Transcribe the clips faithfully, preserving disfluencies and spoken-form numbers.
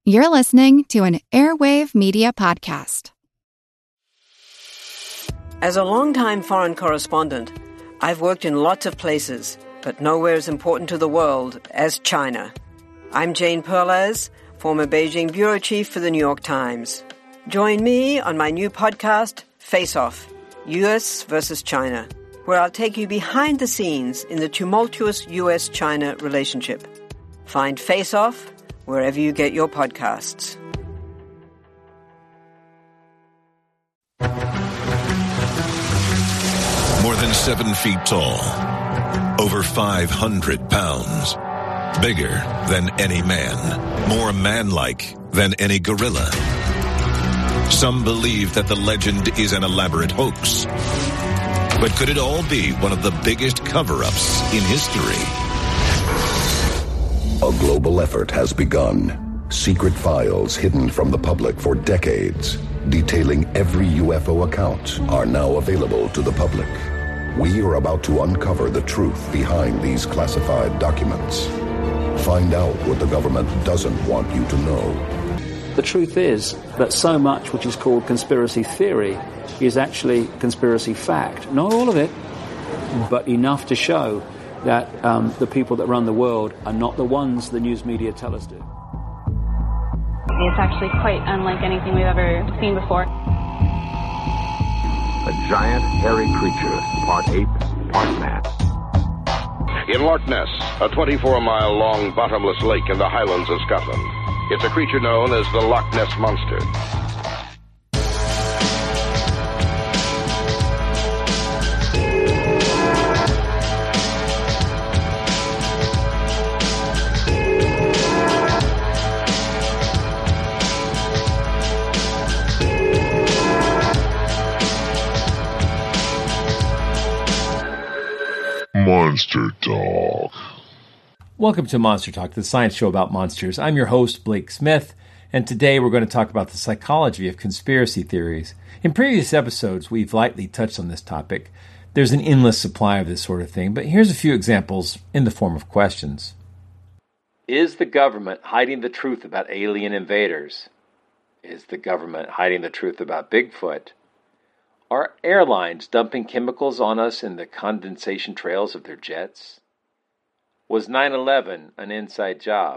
You're listening to an Airwave Media Podcast. As a longtime foreign correspondent, I've worked in lots of places, but nowhere as important to the world as China. I'm Jane Perlez, former Beijing bureau chief for the New York Times. Join me on my new podcast, Face Off, U S versus China, where I'll take you behind the scenes in the tumultuous U S China relationship. Find Face Off wherever you get your podcasts. More than seven feet tall, over five hundred pounds, bigger than any man, more man-like than any gorilla. Some believe that the legend is an elaborate hoax. But could it all be one of the biggest cover-ups in history? A global effort has begun. Secret files hidden from the public for decades, detailing every U F O account, are now available to the public. We are about to uncover the truth behind these classified documents. Find out what the government doesn't want you to know. The truth is that so much which is called conspiracy theory is actually conspiracy fact. Not all of it, but enough to show that um, the people that run the world are not the ones the news media tell us to. It's actually quite unlike anything we've ever seen before. A giant, hairy creature, part ape, part man. In Loch Ness, a twenty-four mile long bottomless lake in the Highlands of Scotland, it's a creature known as the Loch Ness Monster. Monster Talk. Welcome to Monster Talk, the science show about monsters. I'm your host, Blake Smith, and today we're going to talk about the psychology of conspiracy theories. In previous episodes, we've lightly touched on this topic. There's an endless supply of this sort of thing, but here's a few examples in the form of questions. Is the government hiding the truth about alien invaders? Is the government hiding the truth about Bigfoot? Are airlines dumping chemicals on us in the condensation trails of their jets? Was nine eleven an inside job?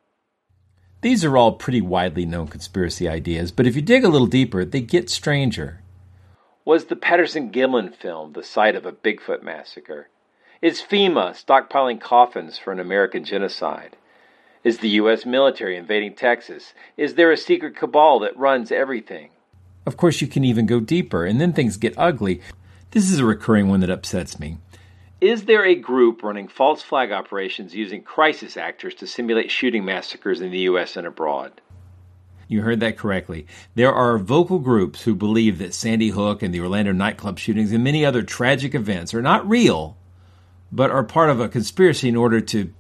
These are all pretty widely known conspiracy ideas, but if you dig a little deeper, they get stranger. Was the Patterson-Gimlin film the site of a Bigfoot massacre? Is FEMA stockpiling coffins for an American genocide? Is the U S military invading Texas? Is there a secret cabal that runs everything? Of course, you can even go deeper, and then things get ugly. This is a recurring one that upsets me. Is there a group running false flag operations using crisis actors to simulate shooting massacres in the U S and abroad? You heard that correctly. There are vocal groups who believe that Sandy Hook and the Orlando nightclub shootings and many other tragic events are not real, but are part of a conspiracy in order to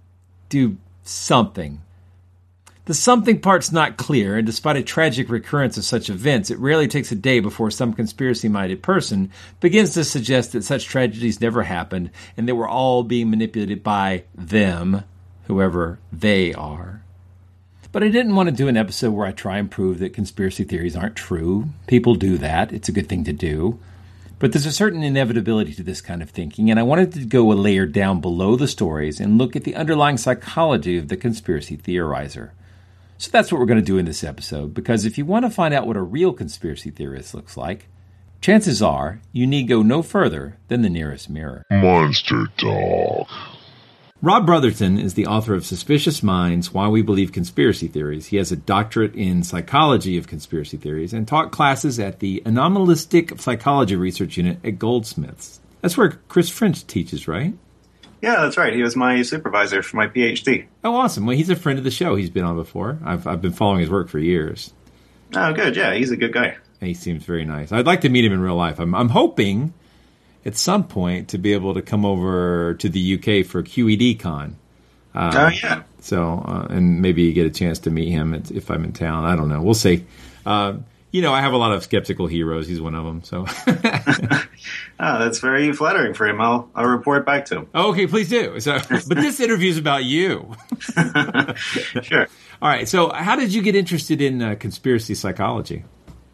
do something. The something part's not clear, and despite a tragic recurrence of such events, it rarely takes a day before some conspiracy-minded person begins to suggest that such tragedies never happened and that we're all being manipulated by them, whoever they are. But I didn't want to do an episode where I try and prove that conspiracy theories aren't true. People do that. It's a good thing to do. But there's a certain inevitability to this kind of thinking, and I wanted to go a layer down below the stories and look at the underlying psychology of the conspiracy theorizer. So that's what we're going to do in this episode, because if you want to find out what a real conspiracy theorist looks like, chances are you need go no further than the nearest mirror. Monster Talk. Rob Brotherton is the author of Suspicious Minds, Why We Believe Conspiracy Theories. He has a doctorate in psychology of conspiracy theories and taught classes at the Anomalistic Psychology Research Unit at Goldsmiths. That's where Chris French teaches, right? Yeah, that's right. He was my supervisor for my P H D. Oh, awesome. Well, he's a friend of the show. He's been on before. I've I've been following his work for years. Oh, good. Yeah, he's a good guy. He seems very nice. I'd like to meet him in real life. I'm I'm hoping at some point to be able to come over to the U K for Q E D Con. Oh, uh, yeah. So, uh, and maybe get a chance to meet him if I'm in town. I don't know. We'll see. Uh, you know, I have a lot of skeptical heroes. He's one of them. So, oh, that's very flattering for him. I'll I'll report back to him. Oh, okay, please do. So, but this interview is about you. Sure. All right. So how did you get interested in uh, conspiracy psychology?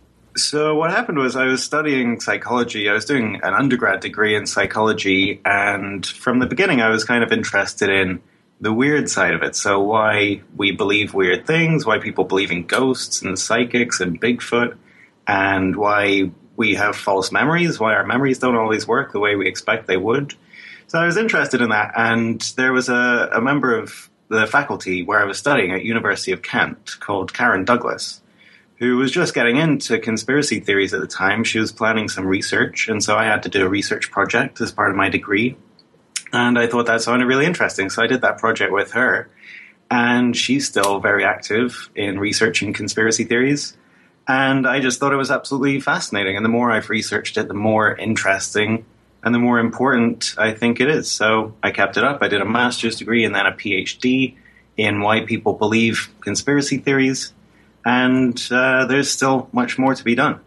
So what happened was I was studying psychology. I was doing an undergrad degree in psychology. And from the beginning, I was kind of interested in the weird side of it. So why we believe weird things, why people believe in ghosts and psychics and Bigfoot, and why we have false memories, why our memories don't always work the way we expect they would. So I was interested in that. And there was a, a member of the faculty where I was studying at University of Kent called Karen Douglas, who was just getting into conspiracy theories at the time. She was planning some research, and so I had to do a research project as part of my degree. And I thought that sounded really interesting, so I did that project with her. And she's still very active in researching conspiracy theories. And I just thought it was absolutely fascinating. And the more I've researched it, the more interesting and the more important I think it is. So I kept it up. I did a master's degree and then a PhD in why people believe conspiracy theories. And uh, there's still much more to be done.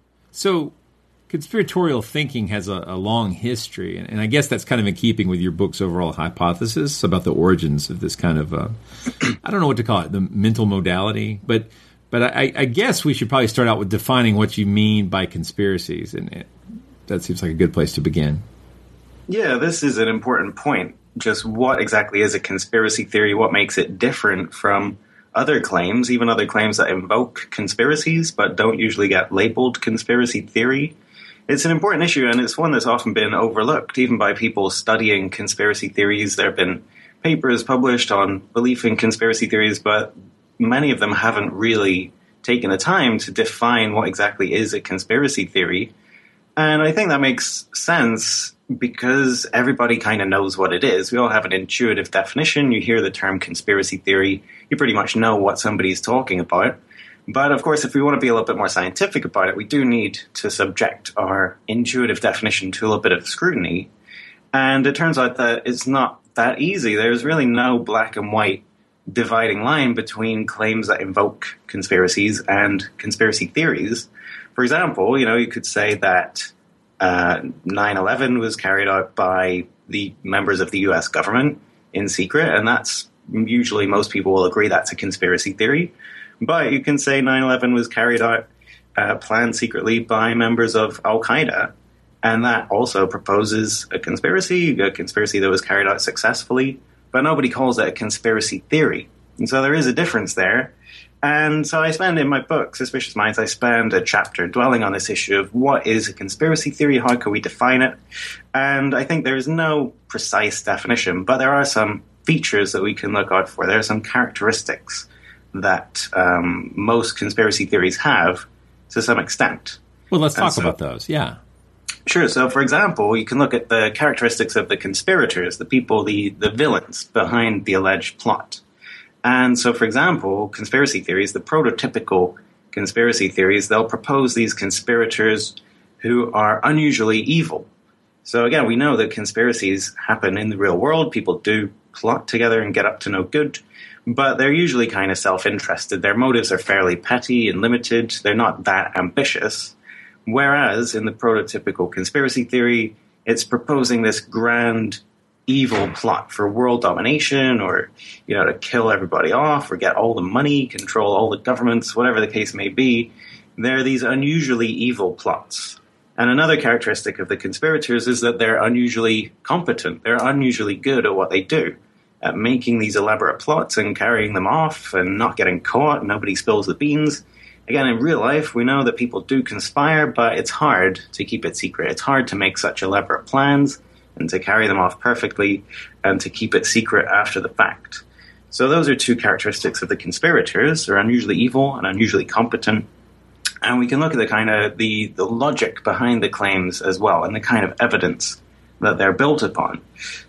So conspiratorial thinking has a, a long history, and, and I guess that's kind of in keeping with your book's overall hypothesis about the origins of this kind of, uh, I don't know what to call it, the mental modality. But but I, I guess we should probably start out with defining what you mean by conspiracies, and it, that seems like a good place to begin. Yeah, this is an important point. Just what exactly is a conspiracy theory? What makes it different from other claims, even other claims that invoke conspiracies but don't usually get labeled conspiracy theory? It's an important issue, and it's one that's often been overlooked, even by people studying conspiracy theories. There have been papers published on belief in conspiracy theories, but many of them haven't really taken the time to define what exactly is a conspiracy theory. And I think that makes sense because everybody kind of knows what it is. We all have an intuitive definition. You hear the term conspiracy theory, you pretty much know what somebody's talking about. But of course, if we want to be a little bit more scientific about it, we do need to subject our intuitive definition to a little bit of scrutiny. And it turns out that it's not that easy. There's really no black and white dividing line between claims that invoke conspiracies and conspiracy theories. For example, you know, you could say that uh, nine eleven was carried out by the members of the U S government in secret, and that's usually most people will agree that's a conspiracy theory. But you can say nine eleven was carried out, uh, planned secretly by members of Al-Qaeda, and that also proposes a conspiracy, a conspiracy that was carried out successfully, but nobody calls it a conspiracy theory. And so there is a difference there. And so I spend in my book, Suspicious Minds, I spend a chapter dwelling on this issue of what is a conspiracy theory, how can we define it? And I think there is no precise definition, but there are some features that we can look out for. There are some characteristics that um, most conspiracy theories have to some extent. Well, let's talk so, about those, yeah. Sure. So, for example, you can look at the characteristics of the conspirators, the people, the, the villains behind the alleged plot. And so, for example, conspiracy theories, the prototypical conspiracy theories, they'll propose these conspirators who are unusually evil. So again, we know that conspiracies happen in the real world. People do plot together and get up to no good, but they're usually kind of self-interested. Their motives are fairly petty and limited. They're not that ambitious. Whereas in the prototypical conspiracy theory, it's proposing this grand evil plot for world domination, or, you know, to kill everybody off or get all the money, control all the governments, whatever the case may be. There are these unusually evil plots. And another characteristic of the conspirators is that they're unusually competent. They're unusually good at what they do, at making these elaborate plots and carrying them off and not getting caught. Nobody spills the beans. Again, in real life, we know that people do conspire, but it's hard to keep it secret. It's hard to make such elaborate plans and to carry them off perfectly and to keep it secret after the fact. So those are two characteristics of the conspirators. They're unusually evil and unusually competent. And we can look at the kind of the, the logic behind the claims as well, and the kind of evidence that they're built upon.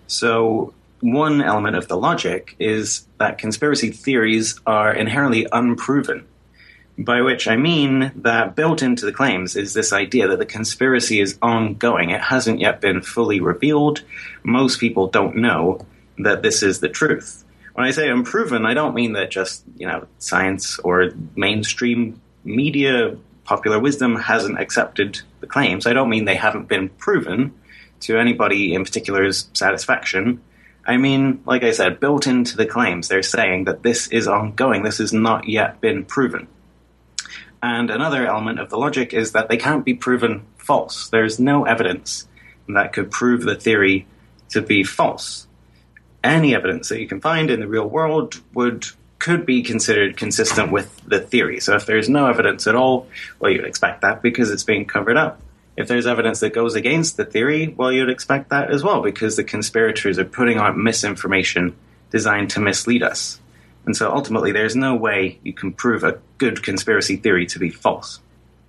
So one element of the logic is that conspiracy theories are inherently unproven, by which I mean that built into the claims is this idea that the conspiracy is ongoing. It hasn't yet been fully revealed. Most people don't know that this is the truth. When I say unproven, I don't mean that just, you know, science or mainstream media, popular wisdom hasn't accepted the claims. I don't mean they haven't been proven to anybody in particular's satisfaction. I mean, like I said, built into the claims, they're saying that this is ongoing. This has not yet been proven. And another element of the logic is that they can't be proven false. There's no evidence that could prove the theory to be false. Any evidence that you can find in the real world would could be considered consistent with the theory. So if there's no evidence at all, well, you'd expect that because it's being covered up. If there's evidence that goes against the theory, well, you'd expect that as well because the conspirators are putting out misinformation designed to mislead us. And so ultimately, there's no way you can prove a good conspiracy theory to be false.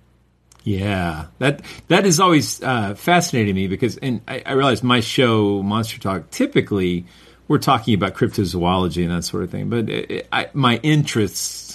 Yeah, that that is always uh, fascinating me because, and I, I realize my show, Monster Talk, typically we're talking about cryptozoology and that sort of thing, but it, it, I, my interests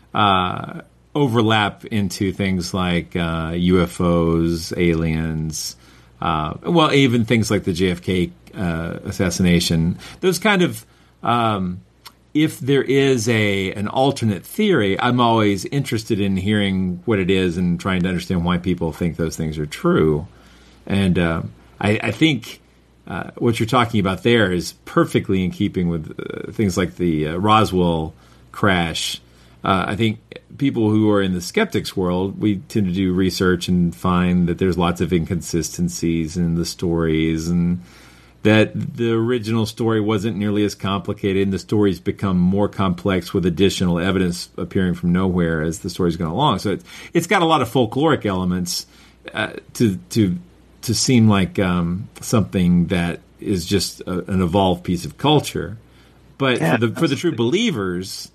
uh, overlap into things like uh, U F Os, aliens, uh, well, even things like the J F K uh, assassination. Those kind of um, if there is a an alternate theory, I'm always interested in hearing what it is and trying to understand why people think those things are true. And uh, I, I think uh, what you're talking about there is perfectly in keeping with uh, things like the uh, Roswell crash. Uh, I think people who are in the skeptics world, we tend to do research and find that there's lots of inconsistencies in the stories and that the original story wasn't nearly as complicated, and the stories become more complex with additional evidence appearing from nowhere as the story's going along. So it's it's got a lot of folkloric elements uh, to to to seem like um, something that is just a, an evolved piece of culture. But yeah, for the for the true believers,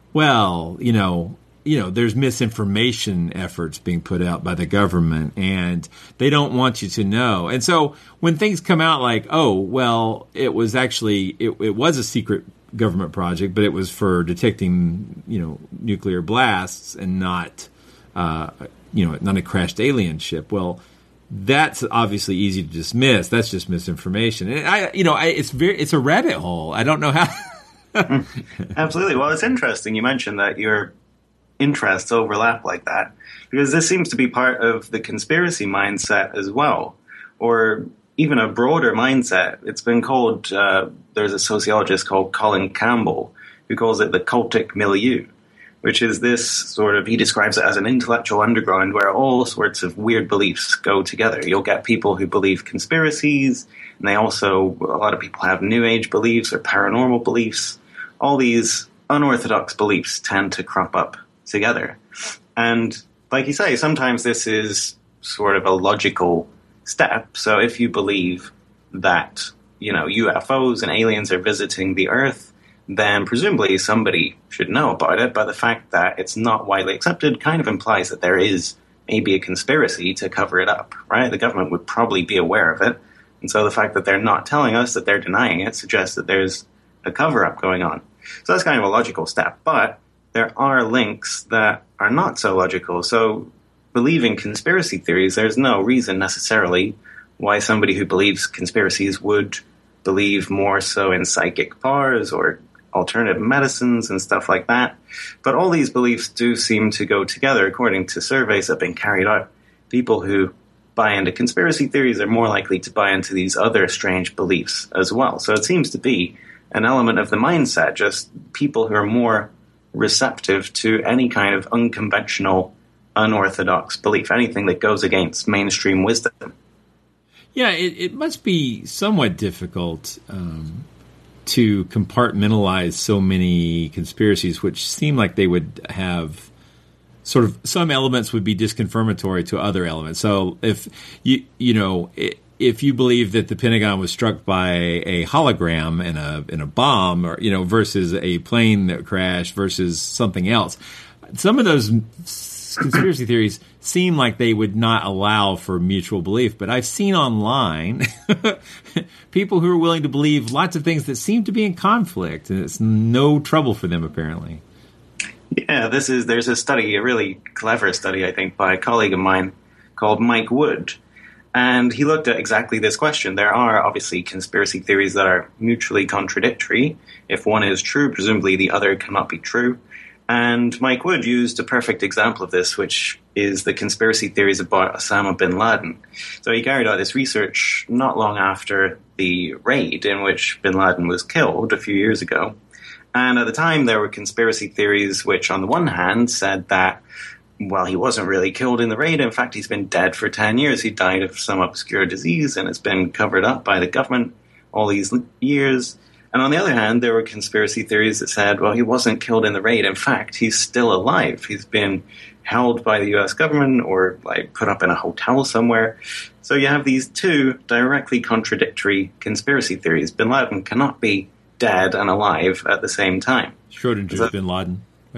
well, you know. You know, there's misinformation efforts being put out by the government, and they don't want you to know. And so when things come out like, oh, well, it was actually, it, it was a secret government project, but it was for detecting, you know, nuclear blasts and not, uh, you know, not a crashed alien ship. Well, that's obviously easy to dismiss. That's just misinformation. And I, you know, I, it's very, it's a rabbit hole. I don't know how. Absolutely. Well, it's interesting. You mentioned that you're interests overlap like that, because this seems to be part of the conspiracy mindset as well, or even a broader mindset. It's been called, uh, there's a sociologist called Colin Campbell who calls it the cultic milieu, which is this sort of, he describes it as an intellectual underground where all sorts of weird beliefs go together. You'll get people who believe conspiracies, and they also, a lot of people have New Age beliefs or paranormal beliefs. All these unorthodox beliefs tend to crop up together. And like you say, sometimes this is sort of a logical step. So if you believe that, you know, U F Os and aliens are visiting the Earth, then presumably somebody should know about it. But the fact that it's not widely accepted kind of implies that there is maybe a conspiracy to cover it up, right? The government would probably be aware of it. And so the fact that they're not telling us, that they're denying it, suggests that there's a cover-up going on. So that's kind of a logical step. But there are links that are not so logical. So believing conspiracy theories, there's no reason necessarily why somebody who believes conspiracies would believe more so in psychic powers or alternative medicines and stuff like that. But all these beliefs do seem to go together according to surveys that have been carried out. People who buy into conspiracy theories are more likely to buy into these other strange beliefs as well. So it seems to be an element of the mindset, just people who are more receptive to any kind of unconventional, unorthodox belief, anything that goes against mainstream wisdom. Yeah, it, it must be somewhat difficult um, to compartmentalize so many conspiracies, which seem like they would have sort of some elements would be disconfirmatory to other elements. So if you you know if you believe that the Pentagon was struck by a hologram in a in a bomb, or you know, versus a plane that crashed versus something else, some of those conspiracy theories seem like they would not allow for mutual belief. But I've seen online people who are willing to believe lots of things that seem to be in conflict, and it's no trouble for them apparently. Yeah, this is there's a study, a really clever study, I think, by a colleague of mine called Mike Wood. And he looked at exactly this question. There are obviously conspiracy theories that are mutually contradictory. If one is true, presumably the other cannot be true. And Mike Wood used a perfect example of this, which is the conspiracy theories about Osama bin Laden. So he carried out this research not long after the raid in which bin Laden was killed a few years ago. And at the time, there were conspiracy theories which, on the one hand, said that, well, he wasn't really killed in the raid. In fact, he's been dead for ten years. He died of some obscure disease, and it's been covered up by the government all these years. And on the other hand, there were conspiracy theories that said, well, he wasn't killed in the raid. In fact, he's still alive. He's been held by the U S government or like put up in a hotel somewhere. So you have these two directly contradictory conspiracy theories. Bin Laden cannot be dead and alive at the same time. Schrodinger's so, bin Laden.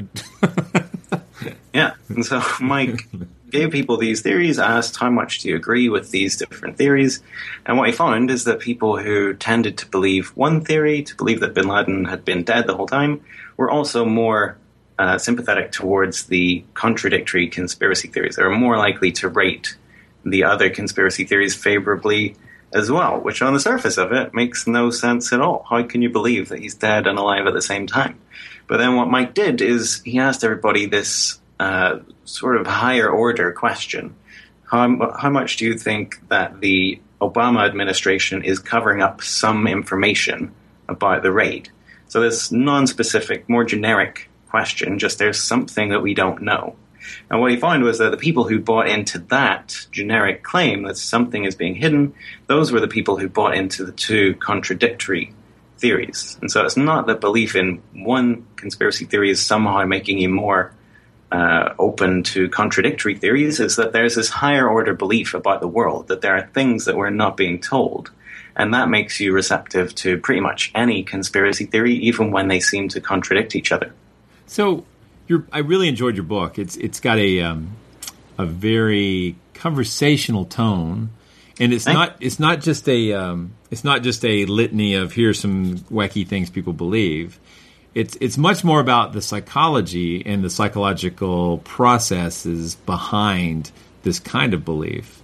Yeah. And so Mike gave people these theories, asked how much do you agree with these different theories. And what he found is that people who tended to believe one theory, to believe that bin Laden had been dead the whole time, were also more uh, sympathetic towards the contradictory conspiracy theories. They were more likely to rate the other conspiracy theories favorably as well, which on the surface of it makes no sense at all. How can you believe that he's dead and alive at the same time? But then what Mike did is he asked everybody this uh, sort of higher order question. How, how much do you think that the Obama administration is covering up some information about the raid? So this non-specific, more generic question, just there's something that we don't know. And what he found was that the people who bought into that generic claim that something is being hidden, those were the people who bought into the two contradictory theories. And so it's not that belief in one conspiracy theory is somehow making you more uh, open to contradictory theories. It's that there's this higher order belief about the world, that there are things that we're not being told. And that makes you receptive to pretty much any conspiracy theory, even when they seem to contradict each other. So You're, I really enjoyed your book. It's it's got a um, a very conversational tone, and it's Thanks. not it's not just a um, it's not just a litany of here's some wacky things people believe. It's it's much more about the psychology and the psychological processes behind this kind of belief.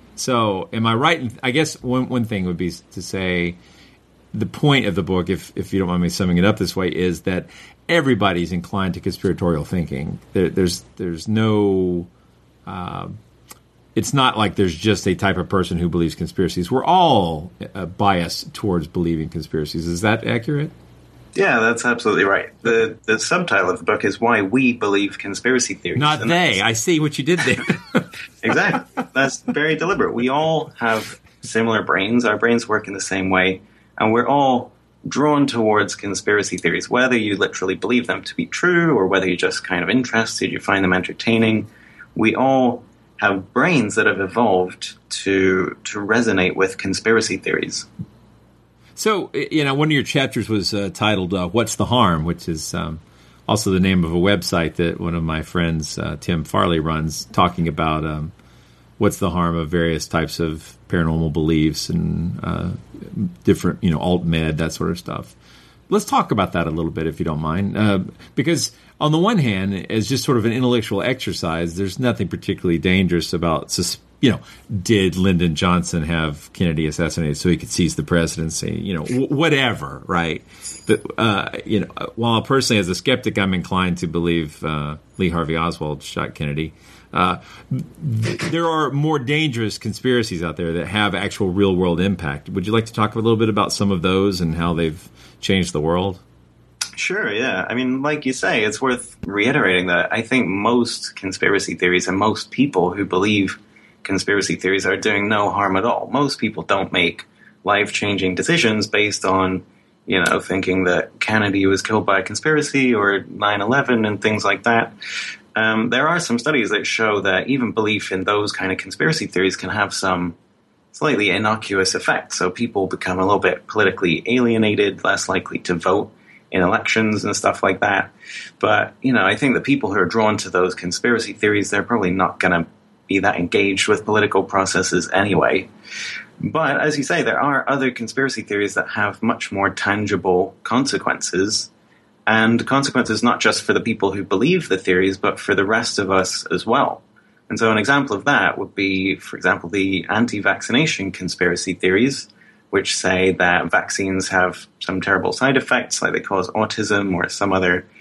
So, am I right? In, I guess one one thing would be to say the point of the book, if if you don't mind me summing it up this way, is that everybody's inclined to conspiratorial thinking. There, there's there's no, uh, it's not like there's just a type of person who believes conspiracies. We're all uh, biased towards believing conspiracies. Is that accurate? Yeah, that's absolutely right. The the subtitle of the book is Why We Believe Conspiracy Theories. Not and they. I see what you did there. Exactly. That's very deliberate. We all have similar brains. Our brains work in the same way. And we're all drawn towards conspiracy theories, whether you literally believe them to be true or whether you're just kind of interested, you find them entertaining. We all have brains that have evolved to to resonate with conspiracy theories. So, you know, one of your chapters was uh, titled uh, What's the Harm?, which is um, also the name of a website that one of my friends, uh, Tim Farley, runs, talking about um, what's the harm of various types of paranormal beliefs and uh, different, you know, alt-med, that sort of stuff. Let's talk about that a little bit, if you don't mind. Uh, because on the one hand, as just sort of an intellectual exercise, there's nothing particularly dangerous about, sus- you know, did Lyndon Johnson have Kennedy assassinated so he could seize the presidency? You know, w- whatever, right? But, uh, you know, while personally as a skeptic, I'm inclined to believe uh, Lee Harvey Oswald shot Kennedy. Uh, there are more dangerous conspiracies out there that have actual real-world impact. Would you like to talk a little bit about some of those and how they've changed the world? Sure, yeah. I mean, like you say, it's worth reiterating that I think most conspiracy theories and most people who believe conspiracy theories are doing no harm at all. Most people don't make life-changing decisions based on, you know, thinking that Kennedy was killed by a conspiracy or nine eleven and things like that. Um, there are some studies that show that even belief in those kind of conspiracy theories can have some slightly innocuous effects. So people become a little bit politically alienated, less likely to vote in elections and stuff like that. But, you know, I think the people who are drawn to those conspiracy theories, they're probably not going to be that engaged with political processes anyway. But as you say, there are other conspiracy theories that have much more tangible consequences. And consequences not just for the people who believe the theories, but for the rest of us as well. And so an example of that would be, for example, the anti-vaccination conspiracy theories, which say that vaccines have some terrible side effects, like they cause autism or some other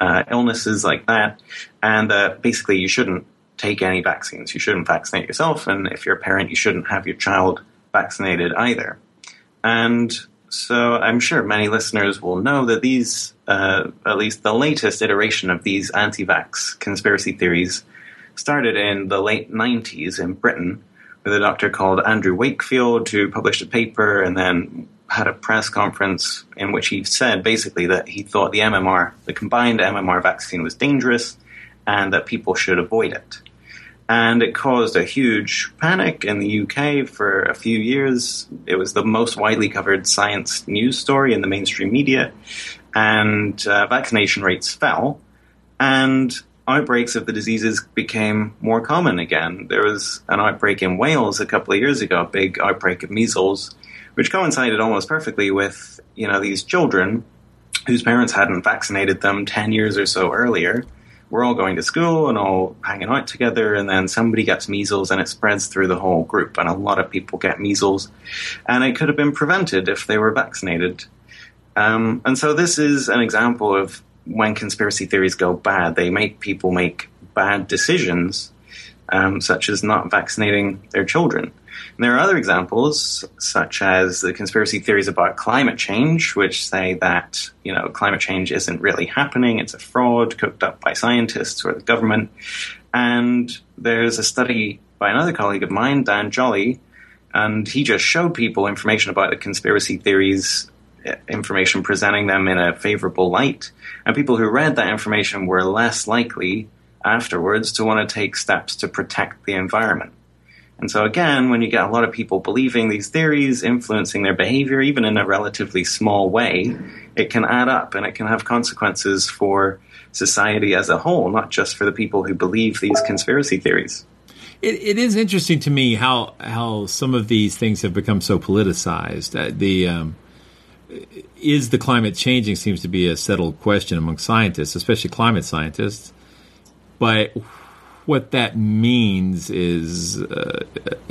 uh, illnesses like that, and that basically you shouldn't take any vaccines. You shouldn't vaccinate yourself, and if you're a parent, you shouldn't have your child vaccinated either. And so I'm sure many listeners will know that these, uh, at least the latest iteration of these anti-vax conspiracy theories started in the late nineties in Britain with a doctor called Andrew Wakefield, who published a paper and then had a press conference in which he said basically that he thought the M M R, the combined M M R vaccine, was dangerous and that people should avoid it. And it caused a huge panic in the U K for a few years. It was the most widely covered science news story in the mainstream media. And uh, vaccination rates fell. And outbreaks of the diseases became more common again. There was an outbreak in Wales a couple of years ago, a big outbreak of measles, which coincided almost perfectly with, you know, these children whose parents hadn't vaccinated them ten years or so earlier. We're all going to school and all hanging out together, and then somebody gets measles and it spreads through the whole group, and a lot of people get measles, and it could have been prevented if they were vaccinated. Um, and so this is an example of when conspiracy theories go bad. They make people make bad decisions, um, such as not vaccinating their children. And there are other examples, such as the conspiracy theories about climate change, which say that, you know, climate change isn't really happening. It's a fraud cooked up by scientists or the government. And there's a study by another colleague of mine, Dan Jolly, and he just showed people information about the conspiracy theories, information presenting them in a favorable light. And people who read that information were less likely afterwards to want to take steps to protect the environment. And so again, when you get a lot of people believing these theories, influencing their behavior, even in a relatively small way, it can add up and it can have consequences for society as a whole, not just for the people who believe these conspiracy theories. It, it is interesting to me how how some of these things have become so politicized. Uh, the um, is the climate changing seems to be a settled question among scientists, especially climate scientists. But what that means is uh,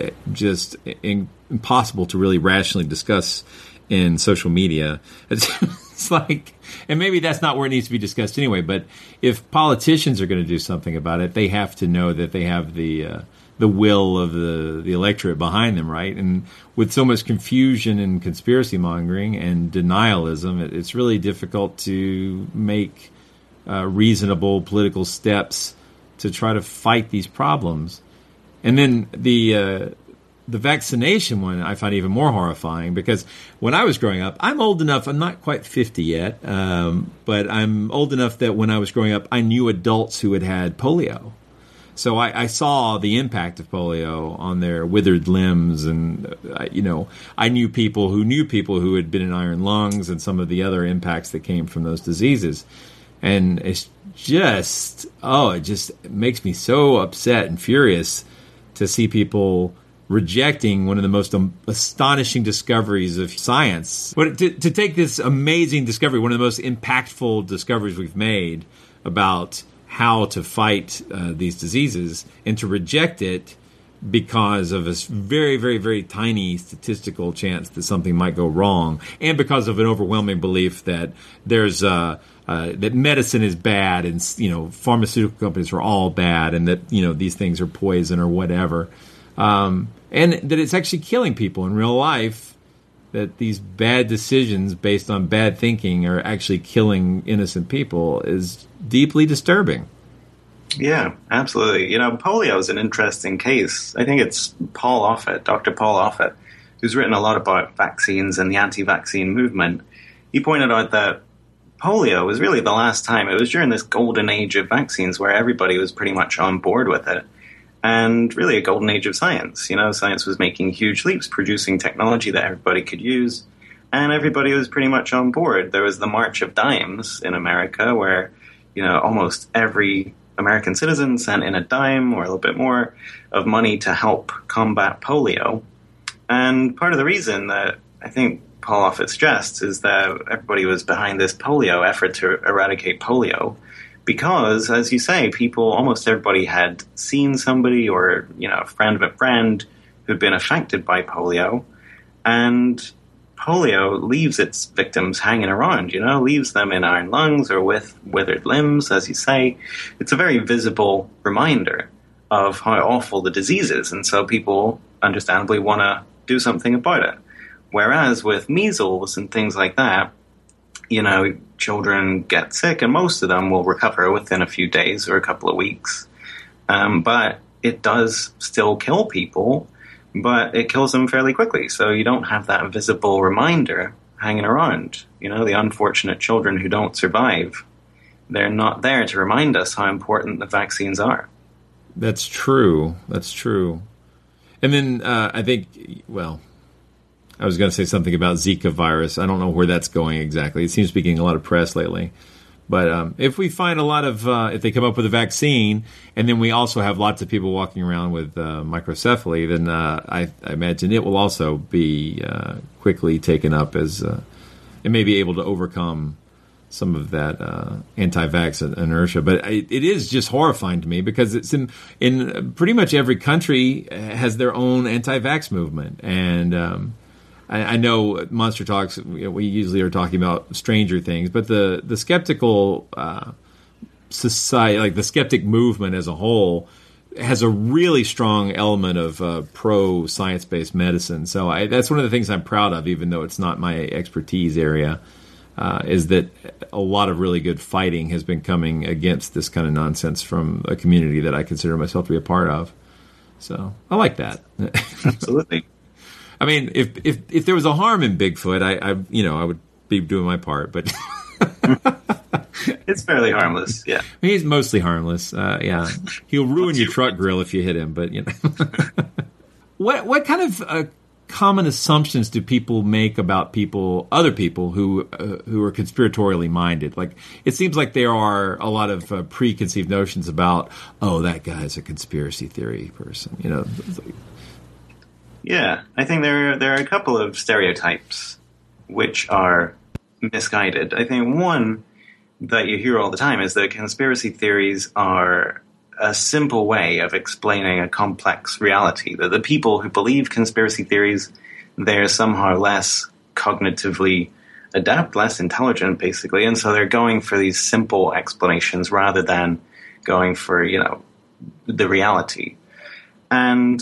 just in, impossible to really rationally discuss in social media. It's, it's like, and maybe that's not where it needs to be discussed anyway, but if politicians are going to do something about it, they have to know that they have the uh, the will of the, the electorate behind them, right? And with so much confusion and conspiracy mongering and denialism, it, it's really difficult to make uh, reasonable political steps to try to fight these problems. And then the uh, the vaccination one I find even more horrifying, because when I was growing up, I'm old enough, I'm not quite fifty yet, um, but I'm old enough that when I was growing up, I knew adults who had had polio. So I, I saw the impact of polio on their withered limbs, and uh, you know, I knew people who knew people who had been in iron lungs and some of the other impacts that came from those diseases. And it's just, oh, it just makes me so upset and furious to see people rejecting one of the most um, astonishing discoveries of science. But to, to take this amazing discovery, one of the most impactful discoveries we've made about how to fight uh, these diseases, and to reject it because of a very, very, very tiny statistical chance that something might go wrong, and because of an overwhelming belief that there's uh, uh, that medicine is bad, and you know pharmaceutical companies are all bad, and that you know these things are poison or whatever, um, and that it's actually killing people in real life. That these bad decisions based on bad thinking are actually killing innocent people is deeply disturbing. Yeah, absolutely. You know, polio is an interesting case. I think it's Paul Offit, Doctor Paul Offit, who's written a lot about vaccines and the anti-vaccine movement. He pointed out that polio was really the last time. It was during this golden age of vaccines where everybody was pretty much on board with it. And really a golden age of science. You know, science was making huge leaps, producing technology that everybody could use, and everybody was pretty much on board. There was the March of Dimes in America where, you know, almost every American citizen sent in a dime or a little bit more of money to help combat polio. And part of the reason that I think Paul Offit suggests is that everybody was behind this polio effort to eradicate polio. Because, as you say, people, almost everybody had seen somebody or, you know, a friend of a friend who'd been affected by polio. And polio leaves its victims hanging around, you know, leaves them in iron lungs or with withered limbs, as you say. It's a very visible reminder of how awful the disease is, and so people understandably want to do something about it. Whereas with measles and things like that, you know, children get sick, and most of them will recover within a few days or a couple of weeks. Um, but it does still kill people, but it kills them fairly quickly. So you don't have that visible reminder hanging around. You know, the unfortunate children who don't survive, they're not there to remind us how important the vaccines are. That's true. That's true. And then uh, I think, well, I was going to say something about Zika virus. I don't know where that's going exactly. It seems to be getting a lot of press lately. But um, if we find a lot of, uh, if they come up with a vaccine, and then we also have lots of people walking around with uh, microcephaly, then uh, I, I imagine it will also be uh, quickly taken up as, uh, it may be able to overcome some of that uh, anti-vax inertia. But it, it is just horrifying to me because it's in, in pretty much every country has their own anti-vax movement. And um, I, I know Monster Talks, we usually are talking about stranger things, but the, the skeptical uh, society, like the skeptic movement as a whole, has a really strong element of uh, pro-science-based medicine. So I, that's one of the things I'm proud of, even though it's not my expertise area. Uh, is that a lot of really good fighting has been coming against this kind of nonsense from a community that I consider myself to be a part of. So I like that. Absolutely. I mean, if if if there was a harm in Bigfoot, I, I you know I would be doing my part, but it's fairly harmless. Yeah, he's mostly harmless. Uh, yeah, he'll ruin your truck grill if you hit him. But you know, what what kind of uh, common assumptions do people make about people, other people who uh, who are conspiratorially minded? Like, it seems like there are a lot of uh, preconceived notions about, oh, that guy's a conspiracy theory person. You know. Yeah, I think there there are a couple of stereotypes which are misguided. I think one that you hear all the time is that conspiracy theories are a simple way of explaining a complex reality, that the people who believe conspiracy theories, they're somehow less cognitively adept, less intelligent, basically, and so they're going for these simple explanations rather than going for, you know, the reality. And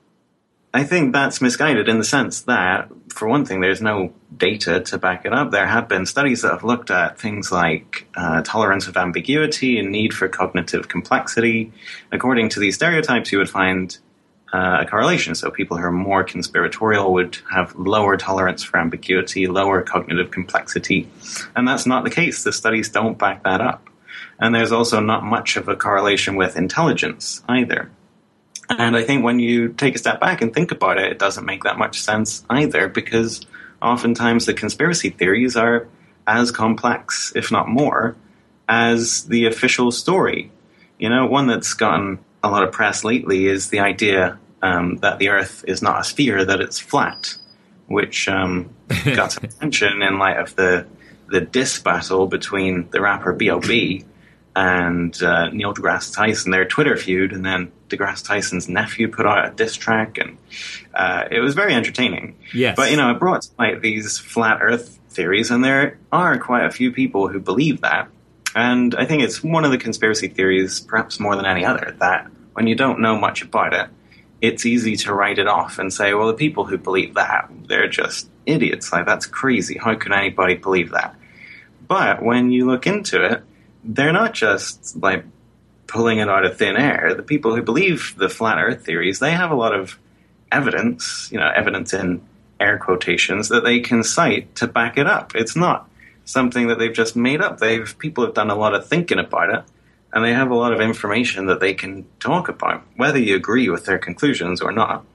I think that's misguided in the sense that, for one thing, there's no data to back it up. There have been studies that have looked at things like uh, tolerance of ambiguity and need for cognitive complexity. According to these stereotypes, you would find uh, a correlation. So people who are more conspiratorial would have lower tolerance for ambiguity, lower cognitive complexity. And that's not the case. The studies don't back that up. And there's also not much of a correlation with intelligence either. And I think when you take a step back and think about it, it doesn't make that much sense either, because oftentimes the conspiracy theories are as complex, if not more, as the official story. You know, one that's gotten a lot of press lately is the idea um, that the Earth is not a sphere, that it's flat, which um, got some attention in light of the, the diss battle between the rapper B O B and uh, Neil deGrasse Tyson, their Twitter feud, and then deGrasse Tyson's nephew put out a diss track, and uh, it was very entertaining. Yes. But, you know, it brought to light these flat Earth theories, and there are quite a few people who believe that. And I think it's one of the conspiracy theories, perhaps more than any other, that when you don't know much about it, it's easy to write it off and say, well, the people who believe that, they're just idiots. Like, that's crazy. How could anybody believe that? But when you look into it, they're not just, like, pulling it out of thin air. The people who believe the flat Earth theories, they have a lot of evidence, you know, evidence in air quotations, that they can cite to back it up. It's not something that they've just made up. They've people have done a lot of thinking about it, and they have a lot of information that they can talk about, whether you agree with their conclusions or not.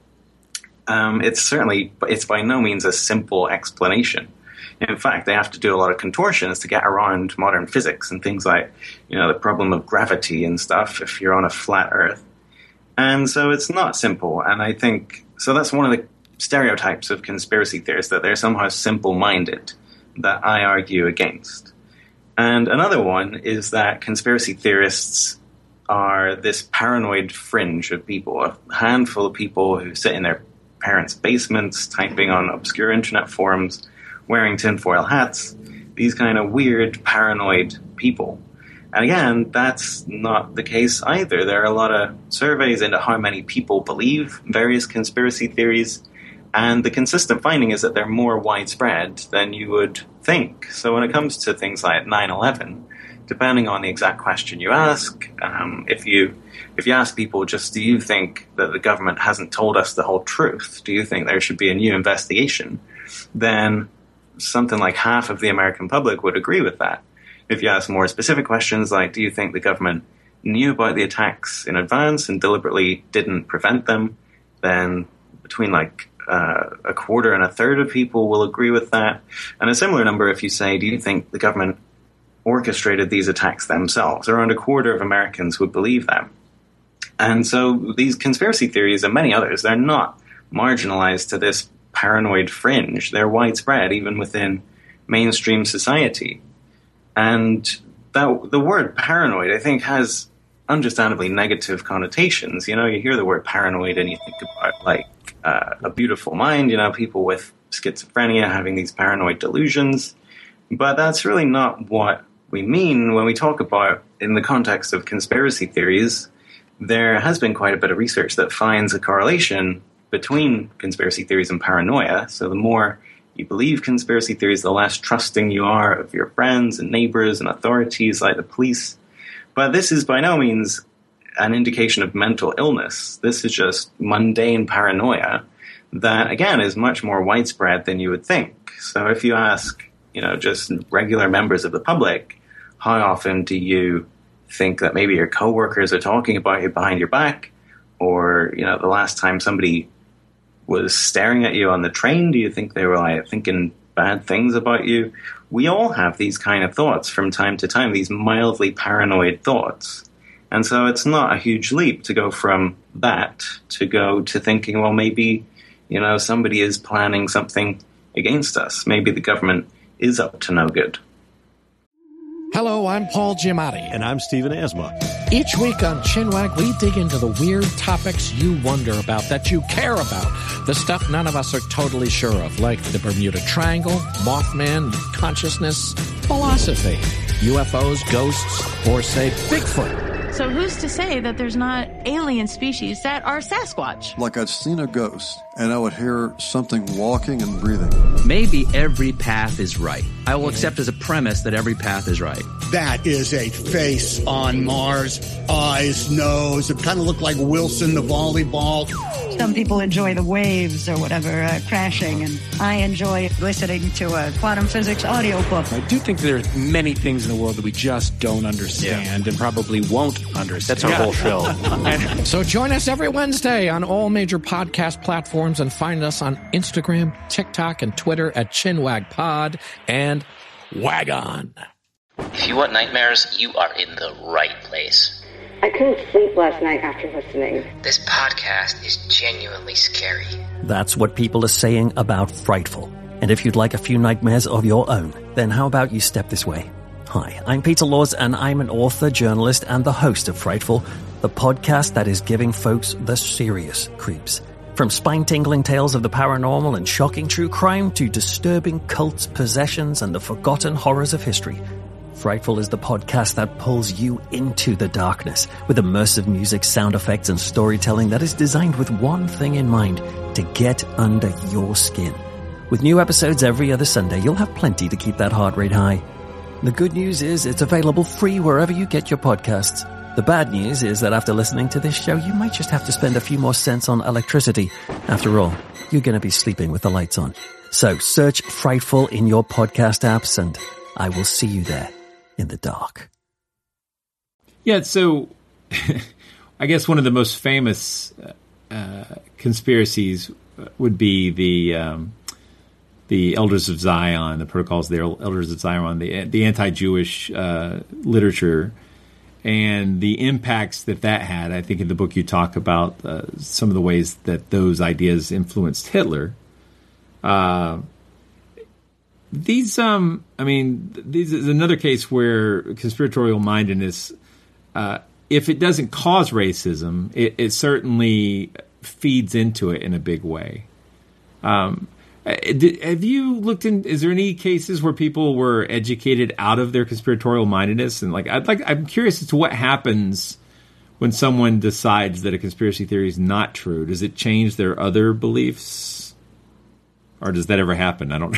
Um, it's certainly, it's by no means a simple explanation. In fact, they have to do a lot of contortions to get around modern physics and things like, you know, the problem of gravity and stuff if you're on a flat Earth. And so it's not simple. And I think, so that's one of the stereotypes of conspiracy theorists, that they're somehow simple-minded, that I argue against. And another one is that conspiracy theorists are this paranoid fringe of people, a handful of people who sit in their parents' basements typing on obscure internet forums, wearing tinfoil hats, these kind of weird, paranoid people. And again, that's not the case either. There are a lot of surveys into how many people believe various conspiracy theories, and the consistent finding is that they're more widespread than you would think. So when it comes to things like nine eleven, depending on the exact question you ask, um, if you if you ask people just, do you think that the government hasn't told us the whole truth? Do you think there should be a new investigation? Then something like half of the American public would agree with that. If you ask more specific questions like, do you think the government knew about the attacks in advance and deliberately didn't prevent them, then between like uh, a quarter and a third of people will agree with that. And a similar number if you say, do you think the government orchestrated these attacks themselves? Around a quarter of Americans would believe that. And so these conspiracy theories and many others, they're not marginalized to this paranoid fringe. They're widespread even within mainstream society. And that, the word paranoid, I think, has understandably negative connotations. You know, you hear the word paranoid and you think about, like, uh, a beautiful mind, you know, people with schizophrenia having these paranoid delusions. But that's really not what we mean when we talk about, in the context of conspiracy theories. There has been quite a bit of research that finds a correlation between conspiracy theories and paranoia. So the more you believe conspiracy theories, the less trusting you are of your friends and neighbors and authorities like the police. But this is by no means an indication of mental illness. This is just mundane paranoia that, again, is much more widespread than you would think. So if you ask, you know, just regular members of the public, how often do you think that maybe your coworkers are talking about you behind your back? Or, you know, the last time somebody was staring at you on the train, do you think they were like thinking bad things about you? We all have these kind of thoughts from time to time, these mildly paranoid thoughts. And so it's not a huge leap to go from that to go to thinking, well, maybe, you know, somebody is planning something against us. Maybe the government is up to no good. Hello, I'm Paul Giamatti. And I'm Stephen Asma. Each week on Chinwag, we dig into the weird topics you wonder about, that you care about. The stuff none of us are totally sure of, like the Bermuda Triangle, Mothman, consciousness, philosophy, U F Os, ghosts, or, say, Bigfoot. So who's to say that there's not alien species that are Sasquatch? Like I'd seen a ghost, and I would hear something walking and breathing. Maybe every path is right. I will accept as a premise that every path is right. That is a face on Mars, eyes, nose. It kind of looked like Wilson the volleyball. Some people enjoy the waves or whatever uh, crashing, and I enjoy listening to a quantum physics audiobook. I do think there are many things in the world that we just don't understand yeah. and probably won't understand. That's our whole show. So join us every Wednesday on all major podcast platforms and find us on Instagram, TikTok, and Twitter at ChinwagPod and Wagon. If you want nightmares, you are in the right place. I couldn't sleep last night after listening. This podcast is genuinely scary. That's what people are saying about Frightful. And if you'd like a few nightmares of your own, then how about you step this way? Hi, I'm Peter Laws, and I'm an author, journalist, and the host of Frightful, the podcast that is giving folks the serious creeps. From spine-tingling tales of the paranormal and shocking true crime to disturbing cults, possessions, and the forgotten horrors of history, Frightful is the podcast that pulls you into the darkness with immersive music, sound effects, and storytelling that is designed with one thing in mind: to get under your skin. With new episodes every other Sunday, you'll have plenty to keep that heart rate high. The good news is it's available free wherever you get your podcasts. The bad news is that after listening to this show, you might just have to spend a few more cents on electricity. After all, you're going to be sleeping with the lights on. So search Frightful in your podcast apps, and I will see you there in the dark. Yeah, so I guess one of the most famous uh, conspiracies would be the um, the Elders of Zion, the Protocols of the Elders of Zion, the the anti-Jewish uh, literature, and the impacts that that had. I think in the book you talk about uh, some of the ways that those ideas influenced Hitler. Uh, These, um, I mean, these is another case where conspiratorial mindedness, uh, if it doesn't cause racism, it, it certainly feeds into it in a big way. Um, Uh, did, have you looked in? Is there any cases where people were educated out of their conspiratorial mindedness? And like, I'd like, I'm curious as to what happens when someone decides that a conspiracy theory is not true. Does it change their other beliefs, or does that ever happen? I don't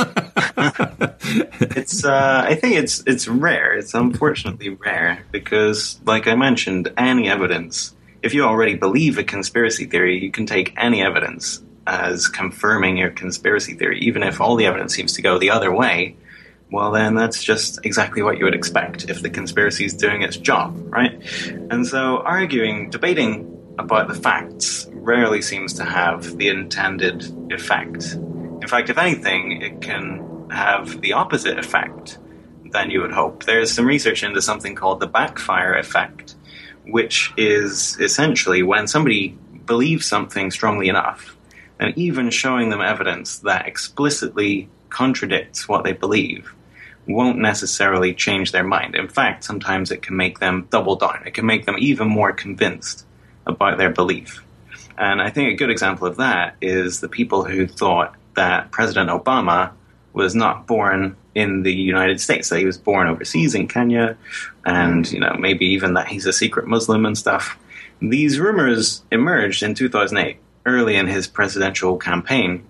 know. It's, uh, I think it's it's rare. It's unfortunately rare because, like I mentioned, any evidence. If you already believe a conspiracy theory, you can take any evidence as confirming your conspiracy theory, even if all the evidence seems to go the other way. Well, then that's just exactly what you would expect if the conspiracy is doing its job, right? And so arguing, debating about the facts rarely seems to have the intended effect. In fact, if anything, it can have the opposite effect than you would hope. There's some research into something called the backfire effect, which is essentially when somebody believes something strongly enough, and even showing them evidence that explicitly contradicts what they believe won't necessarily change their mind. In fact, sometimes it can make them double down. It can make them even more convinced about their belief. And I think a good example of that is the people who thought that President Obama was not born in the United States, that he was born overseas in Kenya, and, you know, maybe even that he's a secret Muslim and stuff. These rumors emerged in two thousand eight, early in his presidential campaign,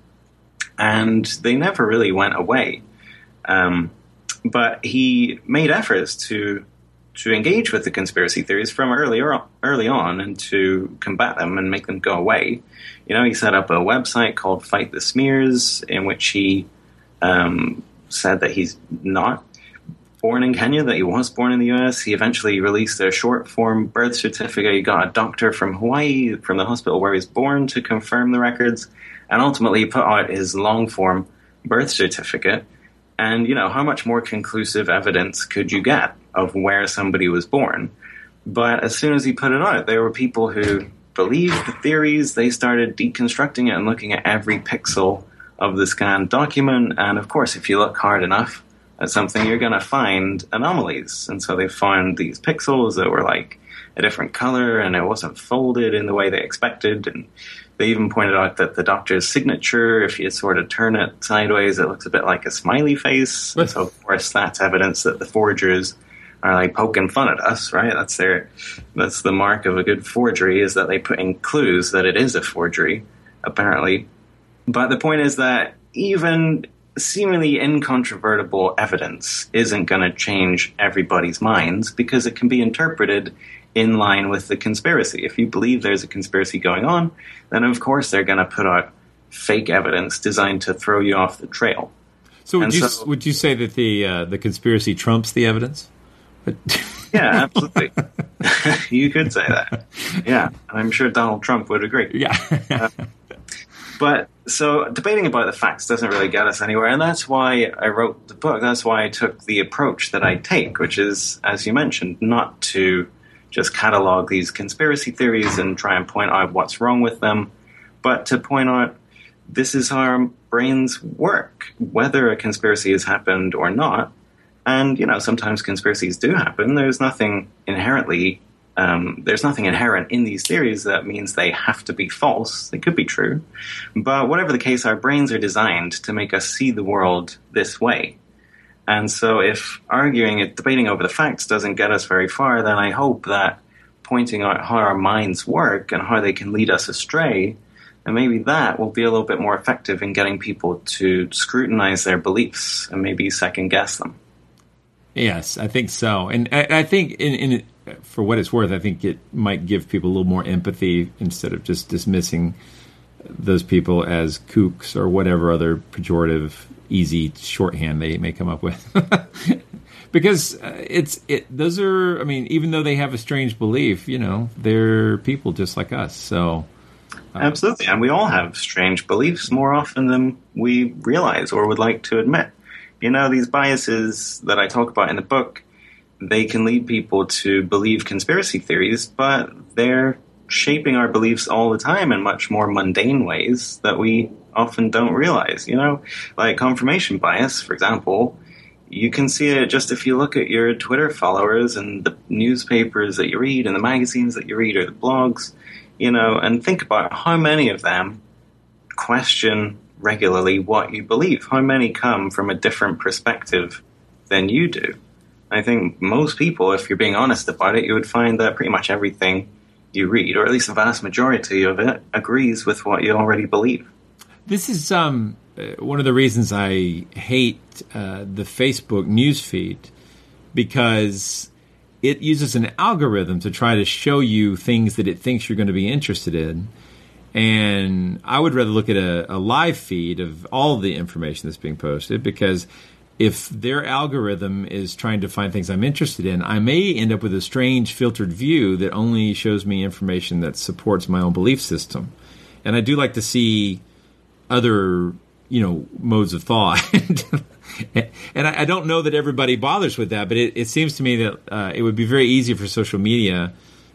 and they never really went away. Um, but he made efforts to to engage with the conspiracy theories from earlier early on and to combat them and make them go away. You know, he set up a website called Fight the Smears, in which he um, said that he's not born in Kenya, that he was born in the U S. He eventually released a short form birth certificate. He got a doctor from Hawaii, from the hospital where he was born, to confirm the records. And ultimately he put out his long form birth certificate. And, you know, how much more conclusive evidence could you get of where somebody was born? But as soon as he put it out, there were people who believed the theories. They started deconstructing it and looking at every pixel of the scanned document. And of course, if you look hard enough at something, you're going to find anomalies. And so they found these pixels that were like a different color, and it wasn't folded in the way they expected. And they even pointed out that the doctor's signature, if you sort of turn it sideways, it looks a bit like a smiley face. And so, of course, that's evidence that the forgers are like poking fun at us, right? That's their, that's the mark of a good forgery, is that they put in clues that it is a forgery, apparently. But the point is that even seemingly incontrovertible evidence isn't going to change everybody's minds, because it can be interpreted in line with the conspiracy. If you believe there's a conspiracy going on, then of course they're going to put out fake evidence designed to throw you off the trail. So would and you so, would you say that the uh, the conspiracy trumps the evidence? Yeah, absolutely. You could say that. Yeah, and I'm sure Donald Trump would agree. Yeah. uh, But so debating about the facts doesn't really get us anywhere. And that's why I wrote the book. That's why I took the approach that I take, which is, as you mentioned, not to just catalog these conspiracy theories and try and point out what's wrong with them, but to point out this is how our brains work, whether a conspiracy has happened or not. And, you know, sometimes conspiracies do happen. There's nothing inherently Um, there's nothing inherent in these theories that means they have to be false. They could be true. But whatever the case, our brains are designed to make us see the world this way. And so if arguing, debating over the facts doesn't get us very far, then I hope that pointing out how our minds work and how they can lead us astray, and maybe that will be a little bit more effective in getting people to scrutinize their beliefs and maybe second guess them. Yes, I think so. And I, I think in, in for what it's worth, I think it might give people a little more empathy instead of just dismissing those people as kooks or whatever other pejorative, easy shorthand they may come up with. Because uh, it's it. Those are, I mean, even though they have a strange belief, you know, they're people just like us. So uh, absolutely, and we all have strange beliefs more often than we realize or would like to admit. You know, these biases that I talk about in the book, they can lead people to believe conspiracy theories, but they're shaping our beliefs all the time in much more mundane ways that we often don't realize. You know, like confirmation bias, for example, you can see it just if you look at your Twitter followers and the newspapers that you read and the magazines that you read or the blogs, you know, and think about how many of them question regularly what you believe? How many come from a different perspective than you do? I think most people, if you're being honest about it, you would find that pretty much everything you read, or at least the vast majority of it, agrees with what you already believe. This is um, one of the reasons I hate uh, the Facebook newsfeed, because it uses an algorithm to try to show you things that it thinks you're going to be interested in. And I would rather look at a, a live feed of all the information that's being posted, because if their algorithm is trying to find things I'm interested in, I may end up with a strange filtered view that only shows me information that supports my own belief system. And I do like to see other, you know, modes of thought. And I, I don't know that everybody bothers with that, but it, it seems to me that uh, it would be very easy for social media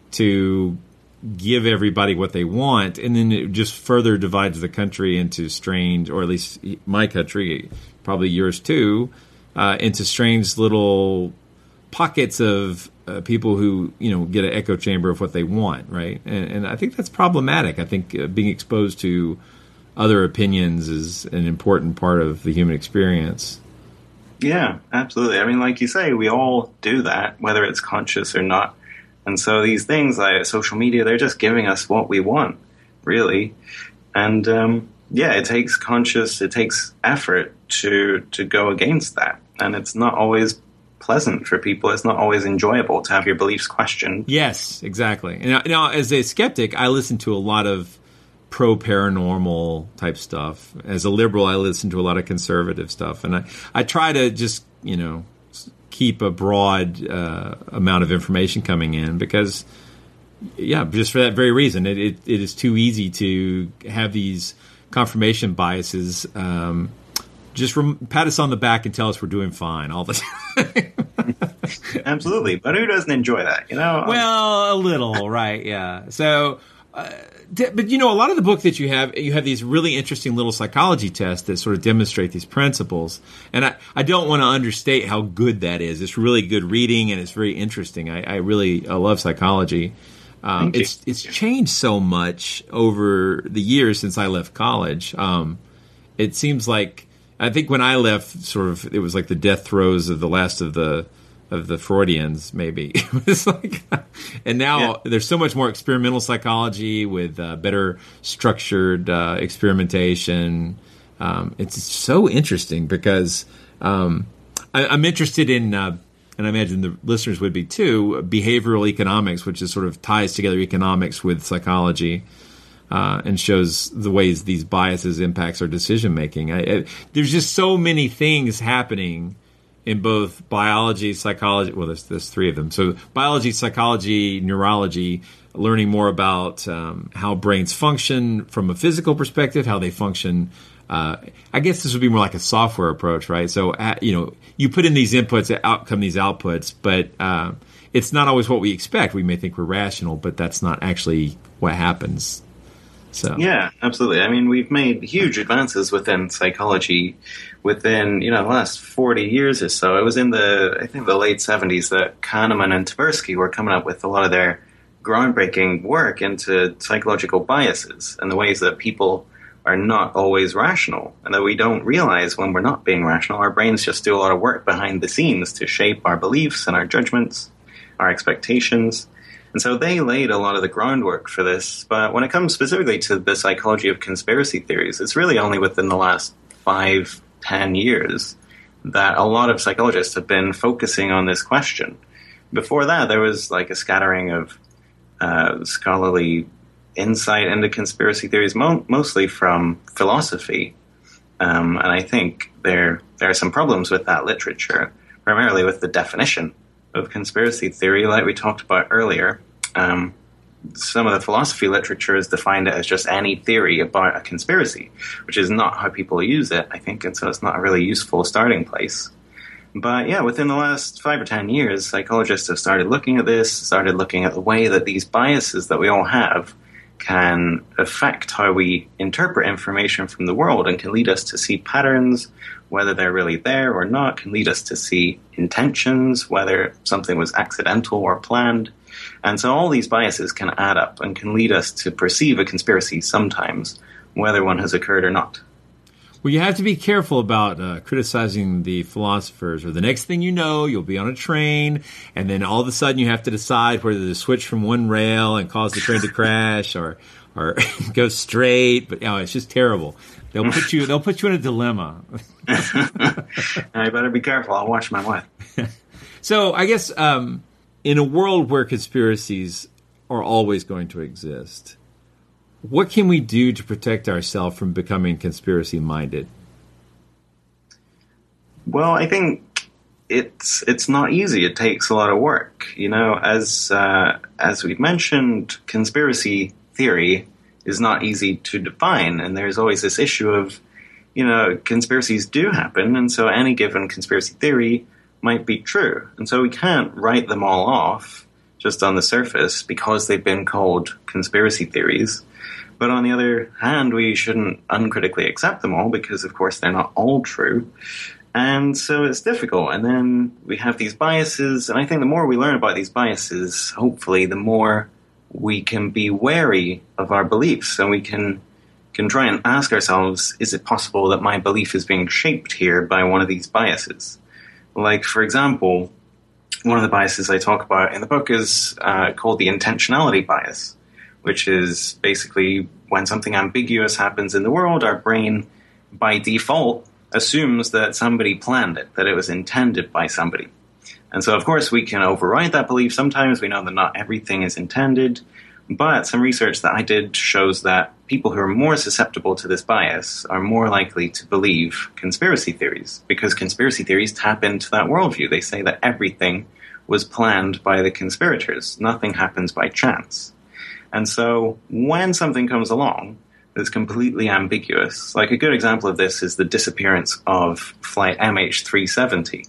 to give everybody what they want, and then it just further divides the country into strange, or at least my country, probably yours too, uh, into strange little pockets of uh, people who, you know, get an echo chamber of what they want, right? And, and I think that's problematic. I think uh, being exposed to other opinions is an important part of the human experience. Yeah, absolutely. I mean, like you say, we all do that, whether it's conscious or not. And so these things like social media, they're just giving us what we want, really. And um, yeah, it takes conscious, it takes effort to to go against that. And it's not always pleasant for people. It's not always enjoyable to have your beliefs questioned. Yes, exactly. Now, now as a skeptic, I listen to a lot of pro-paranormal type stuff. As a liberal, I listen to a lot of conservative stuff. And I, I try to just, you know, keep a broad uh, amount of information coming in, because, yeah, just for that very reason, it, it, it is too easy to have these confirmation biases um, just rem- pat us on the back and tell us we're doing fine all the time. Absolutely. But who doesn't enjoy that, you know? Well, a little, right, yeah. So... Uh, but, you know, a lot of the book that you have, you have these really interesting little psychology tests that sort of demonstrate these principles. And I, I don't want to understate how good that is. It's really good reading, and it's very interesting. I, I really I love psychology. Um, it's it's changed so much over the years since I left college. Um, it seems like, I think when I left, sort of, it was like the death throes of the last of the of the Freudians, maybe. It was like, and now yeah. There's so much more experimental psychology with uh, better structured uh, experimentation. Um, it's so interesting because um, I, I'm interested in, uh, and I imagine the listeners would be too, behavioral economics, which is sort of ties together economics with psychology. Uh, and shows the ways these biases impacts our decision making. I, I, there's just so many things happening in both biology, psychology. Well, there's, there's three of them. So biology, psychology, neurology, learning more about um, how brains function from a physical perspective, how they function. Uh, I guess this would be more like a software approach, right? So, uh, you know, you put in these inputs, out come these outputs, but uh, it's not always what we expect. We may think we're rational, but that's not actually what happens. So. Yeah, absolutely. I mean, we've made huge advances within psychology within, you know, the last forty years or so. It was in the, I think, the late seventies that Kahneman and Tversky were coming up with a lot of their groundbreaking work into psychological biases and the ways that people are not always rational, and that we don't realize when we're not being rational. Our brains just do a lot of work behind the scenes to shape our beliefs and our judgments, our expectations. And so they laid a lot of the groundwork for this. But when it comes specifically to the psychology of conspiracy theories, it's really only within the last five, ten years that a lot of psychologists have been focusing on this question. Before that, there was like a scattering of uh, scholarly insight into conspiracy theories, mo- mostly from philosophy. Um, and I think there there are some problems with that literature, primarily with the definition of conspiracy theory, like we talked about earlier. Um, some of the philosophy literature has defined it as just any theory about a conspiracy, which is not how people use it, I think, and so it's not a really useful starting place. But yeah, within the last five or ten years, psychologists have started looking at this, started looking at the way that these biases that we all have can affect how we interpret information from the world and can lead us to see patterns, whether they're really there or not, can lead us to see intentions, whether something was accidental or planned. And so all these biases can add up and can lead us to perceive a conspiracy sometimes, whether one has occurred or not. Well, you have to be careful about uh, criticizing the philosophers, or the next thing you know, you'll be on a train, and then all of a sudden you have to decide whether to switch from one rail and cause the train to crash, or or go straight. But you know, it's just terrible. They'll put you. They'll put you in a dilemma. I better be careful. I'll watch my wife. So I guess um, in a world where conspiracies are always going to exist, what can we do to protect ourselves from becoming conspiracy-minded? Well, I think it's it's not easy. It takes a lot of work. You know, as uh, as we've mentioned, conspiracy theory is not easy to define, and there's always this issue of, you know, conspiracies do happen, and so any given conspiracy theory might be true, and so we can't write them all off just on the surface because they've been called conspiracy theories. But on the other hand, we shouldn't uncritically accept them all because, of course, they're not all true. And so it's difficult. And then we have these biases. And I think the more we learn about these biases, hopefully, the more we can be wary of our beliefs. And we can can try and ask ourselves, is it possible that my belief is being shaped here by one of these biases? Like, for example, one of the biases I talk about in the book is uh, called the intentionality bias, which is basically when something ambiguous happens in the world, our brain, by default, assumes that somebody planned it, that it was intended by somebody. And so, of course, we can override that belief. Sometimes we know that not everything is intended, but some research that I did shows that people who are more susceptible to this bias are more likely to believe conspiracy theories, because conspiracy theories tap into that worldview. They say that everything was planned by the conspirators. Nothing happens by chance. And so when something comes along that's completely ambiguous, like a good example of this is the disappearance of flight M H three seventy,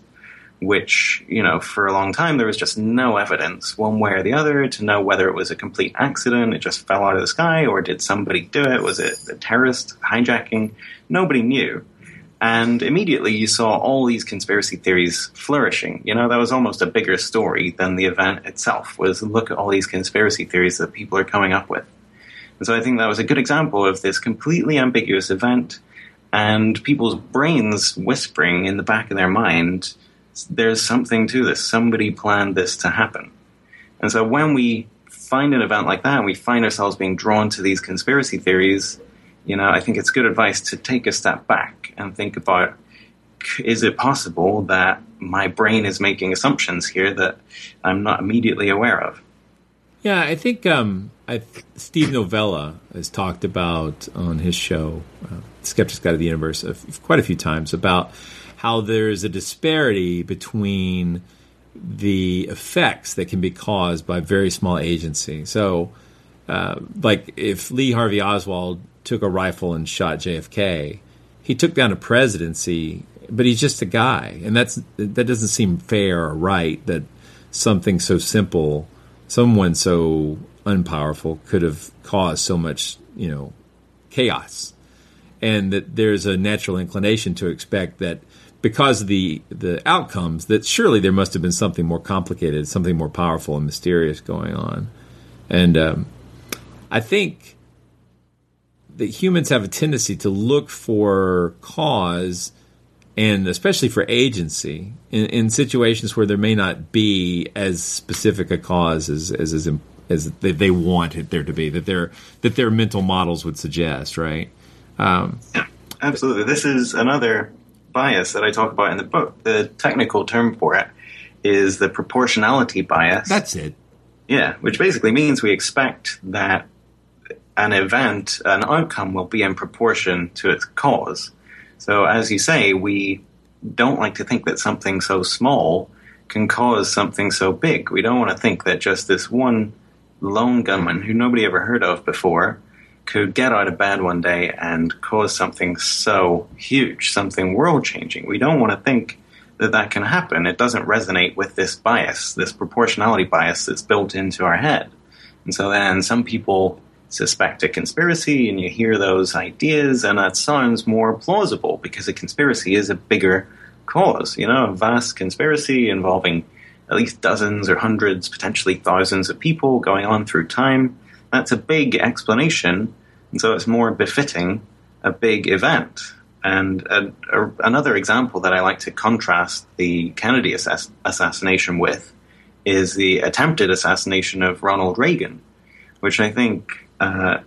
which, you know, for a long time there was just no evidence one way or the other to know whether it was a complete accident, it just fell out of the sky, or did somebody do it? Was it a terrorist hijacking? Nobody knew. And immediately you saw all these conspiracy theories flourishing. You know, that was almost a bigger story than the event itself, was look at all these conspiracy theories that people are coming up with. And so I think that was a good example of this completely ambiguous event and people's brains whispering in the back of their mind, there's something to this. Somebody planned this to happen. And so when we find an event like that and we find ourselves being drawn to these conspiracy theories, you know, I think it's good advice to take a step back and think about, is it possible that my brain is making assumptions here that I'm not immediately aware of? Yeah, I think um, I, Steve Novella has talked about on his show, uh, Skeptic's Guide to the Universe, uh, quite a few times about how there's a disparity between the effects that can be caused by very small agency. So, uh, like if Lee Harvey Oswald took a rifle and shot J F K, he took down a presidency, but he's just a guy. And that's that doesn't seem fair or right that something so simple, someone so unpowerful could have caused so much, you know, chaos. And that there's a natural inclination to expect that because of the, the outcomes, that surely there must have been something more complicated, something more powerful and mysterious going on. And um, I think that humans have a tendency to look for cause, and especially for agency, in, in situations where there may not be as specific a cause as as as, as they want it there to be, that their that their mental models would suggest, right? Um, yeah, absolutely. This is another bias that I talk about in the book. The technical term for it is the proportionality bias. That's it. Yeah, which basically means we expect that an event, an outcome, will be in proportion to its cause. So as you say, we don't like to think that something so small can cause something so big. We don't want to think that just this one lone gunman who nobody ever heard of before could get out of bed one day and cause something so huge, something world-changing. We don't want to think that that can happen. It doesn't resonate with this bias, this proportionality bias that's built into our head. And so then some people suspect a conspiracy, and you hear those ideas, and that sounds more plausible because a conspiracy is a bigger cause. You know, a vast conspiracy involving at least dozens or hundreds, potentially thousands of people going on through time. That's a big explanation, and so it's more befitting a big event. And a, a, another example that I like to contrast the Kennedy assass- assassination with is the attempted assassination of Ronald Reagan, which I think uh,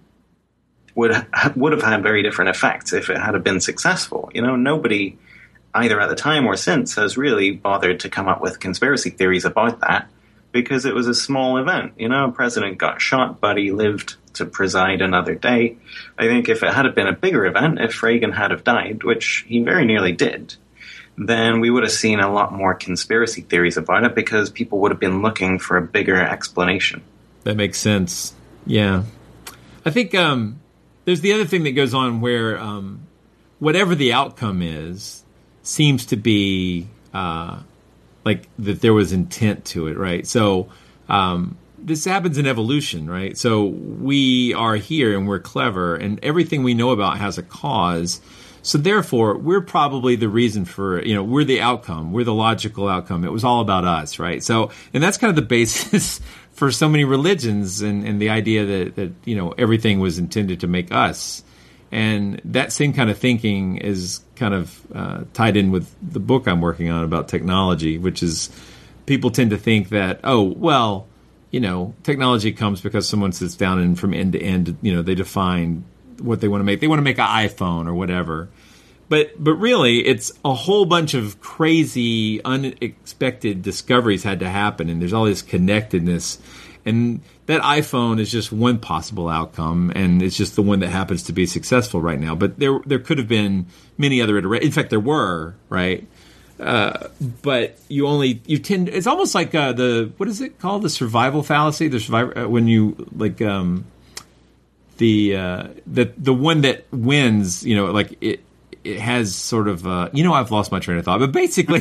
would ha- would have had very different effects if it had been successful. You know, nobody, either at the time or since, has really bothered to come up with conspiracy theories about that because it was a small event. You know, a president got shot, but he lived to preside another day. I think if it had been a bigger event, if Reagan had have died, which he very nearly did, then we would have seen a lot more conspiracy theories about it because people would have been looking for a bigger explanation. That makes sense. Yeah. I think um, there's the other thing that goes on where um, whatever the outcome is seems to be uh, like that there was intent to it, right? So um, this happens in evolution, right? So we are here and we're clever and everything we know about has a cause. So therefore, we're probably the reason for, you know, we're the outcome. We're the logical outcome. It was all about us, right? So, and that's kind of the basis for so many religions and, and the idea that, that, you know, everything was intended to make us. And that same kind of thinking is kind of uh, tied in with the book I'm working on about technology, which is people tend to think that, oh, well, you know, technology comes because someone sits down and from end to end, you know, they define what they want to make. They want to make an iPhone or whatever. But but really, it's a whole bunch of crazy, unexpected discoveries had to happen, and there's all this connectedness. And that iPhone is just one possible outcome, and it's just the one that happens to be successful right now. But there there could have been many other iterations. In fact, there were, right? Uh, but you only you tend. It's almost like uh, the what is it called? The survival fallacy. The survivor uh, when you like um, the uh, the the one that wins. You know, like it. It has sort of, uh, you know, I've lost my train of thought, but basically,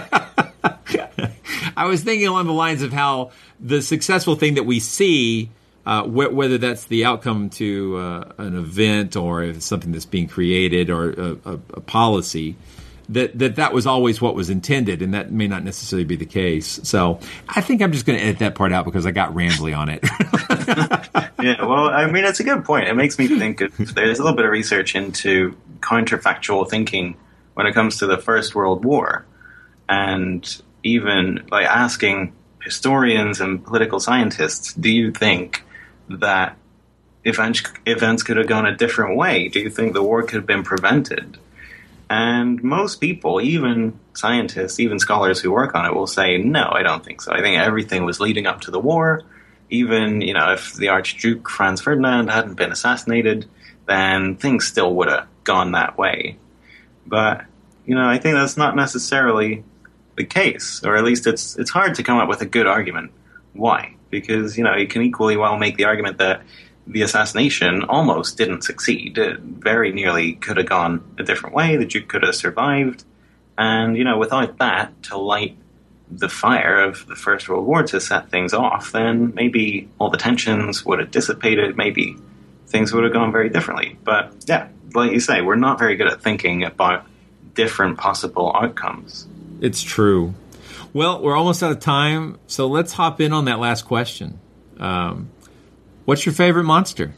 I was thinking along the lines of how the successful thing that we see, uh, wh- whether that's the outcome to uh, an event or if it's something that's being created or a, a, a policy, that, that that was always what was intended, and that may not necessarily be the case. So I think I'm just going to edit that part out because I got rambly on it. Yeah, well, I mean, it's a good point. It makes me think of, there's a little bit of research into counterfactual thinking when it comes to the First World War. And even like asking historians and political scientists, do you think that events, events could have gone a different way? Do you think the war could have been prevented? And most people, even scientists, even scholars who work on it, will say, no, I don't think so. I think everything was leading up to the war. Even, you know, if the Archduke Franz Ferdinand hadn't been assassinated, then things still would have gone that way. But, you know, I think that's not necessarily the case, or at least it's it's hard to come up with a good argument. Why? Because, you know, you can equally well make the argument that the assassination almost didn't succeed. It very nearly could have gone a different way. The Duke could have survived. And, you know, without that to light the fire of the First World War to set things off, then maybe all the tensions would have dissipated. Maybe things would have gone very differently. But, yeah, like you say, we're not very good at thinking about different possible outcomes. It's true. Well, we're almost out of time, so let's hop in on that last question. Um, what's your favorite monster?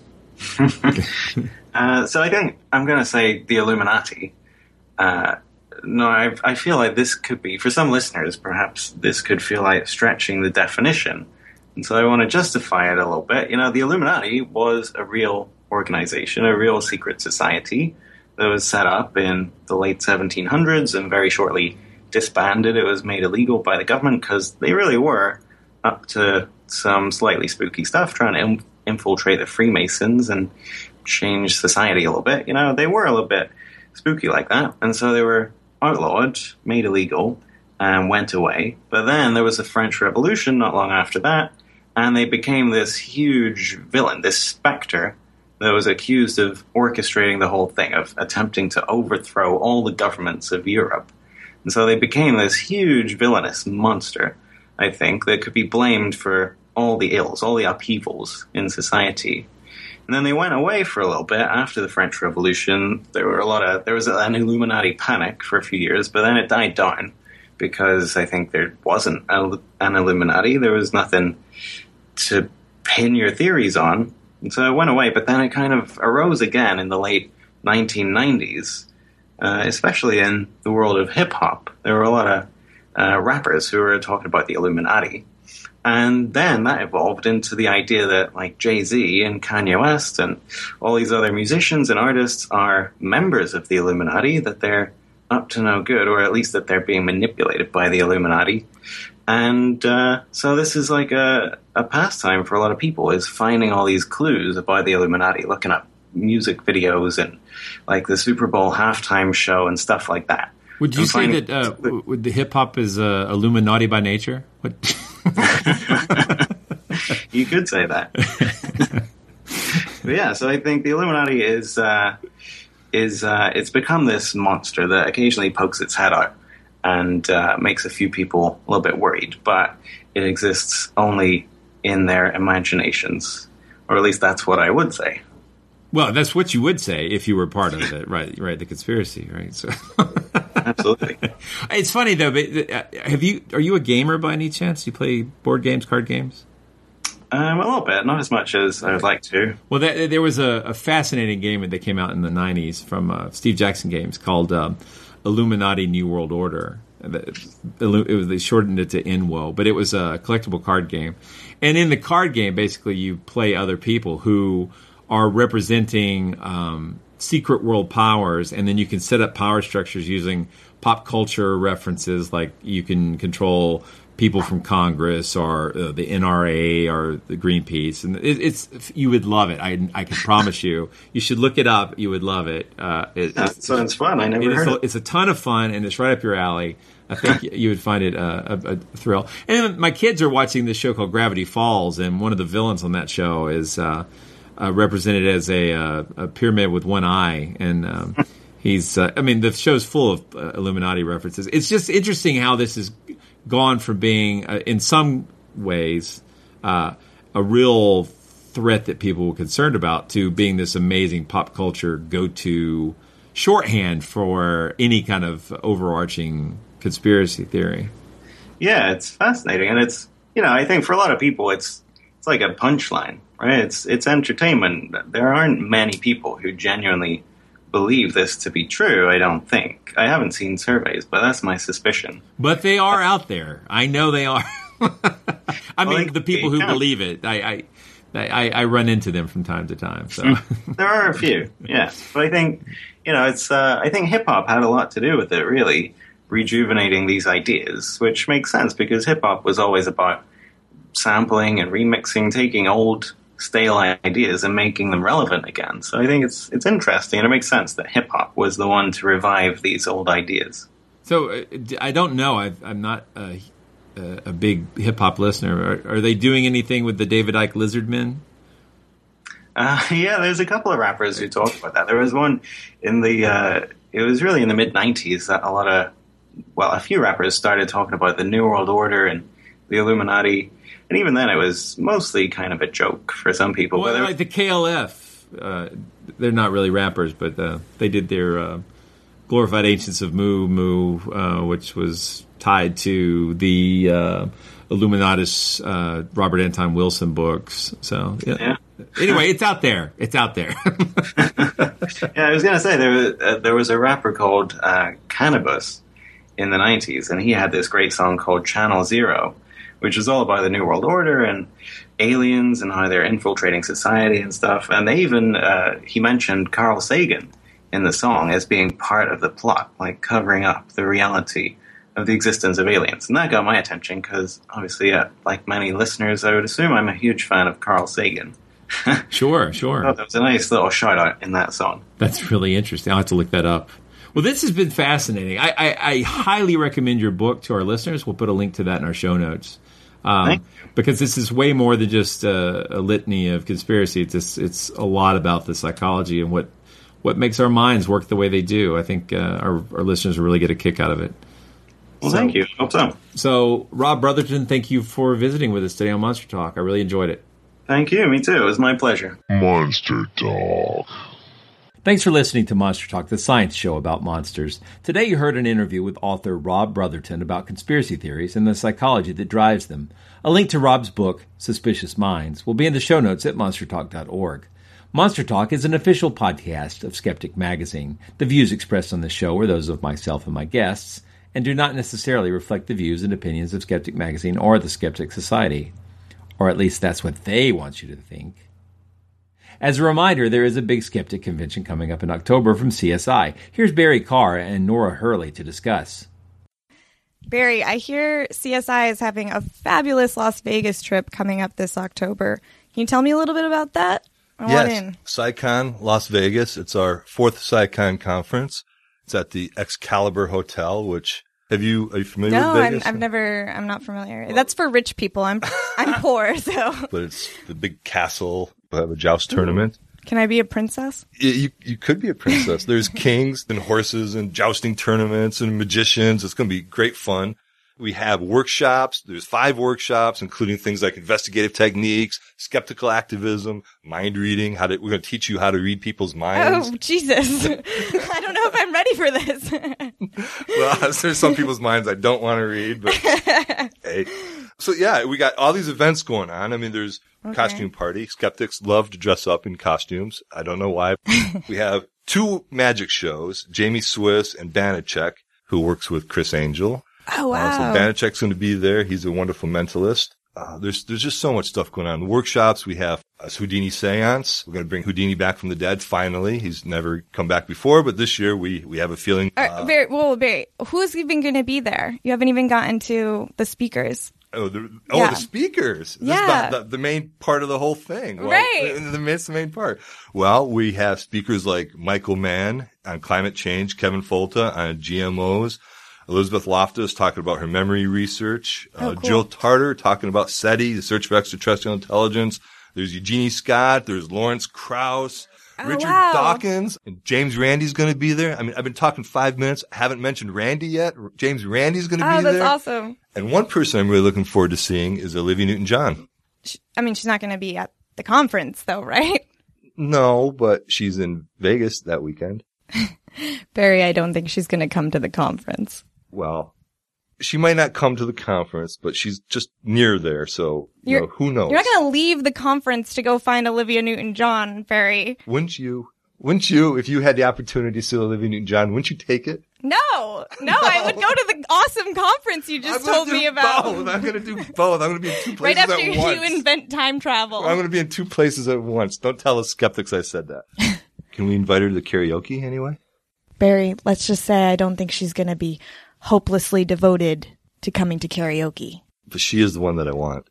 uh, so I think I'm going to say the Illuminati. Uh, no, I, I feel like this could be, for some listeners, perhaps this could feel like stretching the definition. And so I want to justify it a little bit. You know, the Illuminati was a real organization, a real secret society that was set up in the late seventeen hundreds and very shortly disbanded. It was made illegal by the government because they really were up to some slightly spooky stuff, trying to in- infiltrate the Freemasons and change society a little bit. You know, they were a little bit spooky like that. And so they were outlawed, made illegal, and went away. But then there was the French Revolution not long after that, and they became this huge villain, this specter that was accused of orchestrating the whole thing, of attempting to overthrow all the governments of Europe. And so they became this huge villainous monster, I think, that could be blamed for all the ills, all the upheavals in society. And then they went away for a little bit after the French Revolution. There were a lot of there was an Illuminati panic for a few years, but then it died down because I think there wasn't a, an Illuminati. There was nothing to pin your theories on, and so it went away. But then it kind of arose again in the late nineteen nineties, uh, especially in the world of hip-hop. There were a lot of uh, rappers who were talking about the Illuminati. And then that evolved into the idea that, like, Jay-Z and Kanye West and all these other musicians and artists are members of the Illuminati, that they're up to no good, or at least that they're being manipulated by the Illuminati. And uh, so this is like a, a pastime for a lot of people, is finding all these clues about the Illuminati, looking up music videos and, like, the Super Bowl halftime show and stuff like that. Would you and say that uh, would the hip-hop is uh, Illuminati by nature? What? You could say that. But yeah, so I think the Illuminati is uh, is uh, it's become this monster that occasionally pokes its head out and uh, makes a few people a little bit worried, but it exists only in their imaginations, or at least that's what I would say. Well, that's what you would say if you were part of it, right? Right, the conspiracy, right? So. Absolutely. It's funny though. But have you? Are you a gamer by any chance? Do you play board games, card games? Um, a little bit, not as much as I would like to. Well, that, there was a, a fascinating game that came out in the nineties from uh, Steve Jackson Games called um, Illuminati New World Order. It was they shortened it to I N W O, but it was a collectible card game. And in the card game, basically, you play other people who are representing um, secret world powers, and then you can set up power structures using pop culture references, like you can control people from Congress or uh, the N R A or the Greenpeace, and it, it's you would love it. I I can promise you. You should look it up. You would love it. Uh, it that sounds fun. I never it heard is, it. It's a ton of fun, and it's right up your alley. I think you would find it uh, a, a thrill. And my kids are watching this show called Gravity Falls, and one of the villains on that show is uh, uh, represented as a, uh, a pyramid with one eye, and um, he's. Uh, I mean, the show's full of uh, Illuminati references. It's just interesting how this is gone from being, uh, in some ways, uh, a real threat that people were concerned about to being this amazing pop culture go-to shorthand for any kind of overarching conspiracy theory. Yeah, it's fascinating, and it's, you know, I think for a lot of people, it's it's like a punchline, right? It's it's entertainment. There aren't many people who genuinely believe this to be true, I don't think. I haven't seen surveys, but that's my suspicion. But they are out there. I know they are. I well, mean, the people who count. believe it, I, I, I, I run into them from time to time. So there are a few, yeah. But I think, you know, it's. Uh, I think hip hop had a lot to do with it, really, rejuvenating these ideas, which makes sense because hip hop was always about sampling and remixing, taking old stale ideas and making them relevant again. So I think it's it's interesting, and it makes sense that hip hop was the one to revive these old ideas. So uh, I don't know. I've, I'm not a, a big hip hop listener. Are, are they doing anything with the David Icke Lizardmen? Uh, yeah, there's a couple of rappers who talk about that. There was one in the. Uh, it was really in the mid nineties that a lot of, well, a few rappers started talking about the New World Order and the Illuminati. And even then, it was mostly kind of a joke for some people. Well, but like the K L F, uh, they're not really rappers, but uh, they did their uh, Glorified Ancients of Mu Mu, uh, which was tied to the uh, Illuminatus uh, Robert Anton Wilson books. So, yeah. yeah. Anyway, it's out there. It's out there. Yeah, I was going to say, there was, uh, there was a rapper called uh, Cannabis in the nineties, and he had this great song called Channel Zero, which is all about the New World Order and aliens and how they're infiltrating society and stuff. And they even, uh, he mentioned Carl Sagan in the song as being part of the plot, like covering up the reality of the existence of aliens. And that got my attention because, obviously, uh, like many listeners, I would assume I'm a huge fan of Carl Sagan. Sure, sure. I thought that was a nice little shout out in that song. That's really interesting. I'll have to look that up. Well, this has been fascinating. I, I, I highly recommend your book to our listeners. We'll put a link to that in our show notes. Um, because this is way more than just a, a litany of conspiracy. It's just, it's a lot about the psychology and what what makes our minds work the way they do. I think uh, our, our listeners will really get a kick out of it. Well, so, thank you. Hope so. So, Rob Brotherton, thank you for visiting with us today on Monster Talk. I really enjoyed it. Thank you. Me too. It was my pleasure. Monster Talk. Thanks for listening to Monster Talk, the science show about monsters. Today you heard an interview with author Rob Brotherton about conspiracy theories and the psychology that drives them. A link to Rob's book, Suspicious Minds, will be in the show notes at monster talk dot org. Monster Talk is an official podcast of Skeptic Magazine. The views expressed on this show are those of myself and my guests, and do not necessarily reflect the views and opinions of Skeptic Magazine or the Skeptic Society. Or at least that's what they want you to think. As a reminder, there is a big Skeptic convention coming up in October from C S I. Here's Barry Carr and Nora Hurley to discuss. Barry, I hear C S I is having a fabulous Las Vegas trip coming up this October. Can you tell me a little bit about that? I yes, want in. SciCon Las Vegas. It's our fourth SciCon conference. It's at the Excalibur Hotel, which, have you, are you familiar no, with Vegas? No, I've never, I'm not familiar. Well, that's for rich people. I'm, I'm poor, so. But it's the big castle. We'll have a joust tournament. Can I be a princess? You, you could be a princess. There's kings and horses and jousting tournaments and magicians. It's going to be great fun. We have workshops. There's five workshops, including things like investigative techniques, skeptical activism, mind reading. How to, we're going to teach you how to read people's minds. Oh, Jesus. I don't know if I'm ready for this. Well, there's some people's minds I don't want to read, but hey. So yeah, we got all these events going on. I mean, there's okay. costume party. Skeptics love to dress up in costumes. I don't know why. We have two magic shows, Jamie Swiss and Banachek, who works with Chris Angel. Oh, wow. Uh, so Banachek's going to be there. He's a wonderful mentalist. Uh, there's, there's just so much stuff going on. In the workshops, we have a Houdini seance. We're going to bring Houdini back from the dead, finally. He's never come back before, but this year we, we have a feeling. Uh, uh, Barry, well, Barry, who's even going to be there? You haven't even gotten to the speakers. Oh, the, oh, yeah. the speakers. Yeah. This is the, the, the main part of the whole thing. Well, right. The, the, it's the main part. Well, we have speakers like Michael Mann on climate change, Kevin Folta on G M Os, Elizabeth Loftus talking about her memory research, oh, uh, cool. Jill Tarter talking about SETI, the search for extraterrestrial intelligence. There's Eugenie Scott. There's Lawrence Krauss. Oh, Richard wow. Dawkins and James Randi's going to be there. I mean, I've been talking five minutes. I haven't mentioned Randy yet. James Randi's going to oh, be there. there. Oh, that's awesome. And one person I'm really looking forward to seeing is Olivia Newton-John. I mean, she's not going to be at the conference, though, right? No, but she's in Vegas that weekend. Barry, I don't think she's going to come to the conference. Well, she might not come to the conference, but she's just near there, so you know, who knows? You're not going to leave the conference to go find Olivia Newton-John, Barry. Wouldn't you? Wouldn't you, if you had the opportunity to see Olivia Newton-John, wouldn't you take it? No, no, I would go to the awesome conference you just told me about. Both. I'm going to do both. I'm going to be in two places right after at once. you invent time travel. I'm going to be in two places at once. Don't tell the skeptics I said that. Can we invite her to the karaoke anyway? Barry, let's just say I don't think she's going to be hopelessly devoted to coming to karaoke. But she is the one that I want.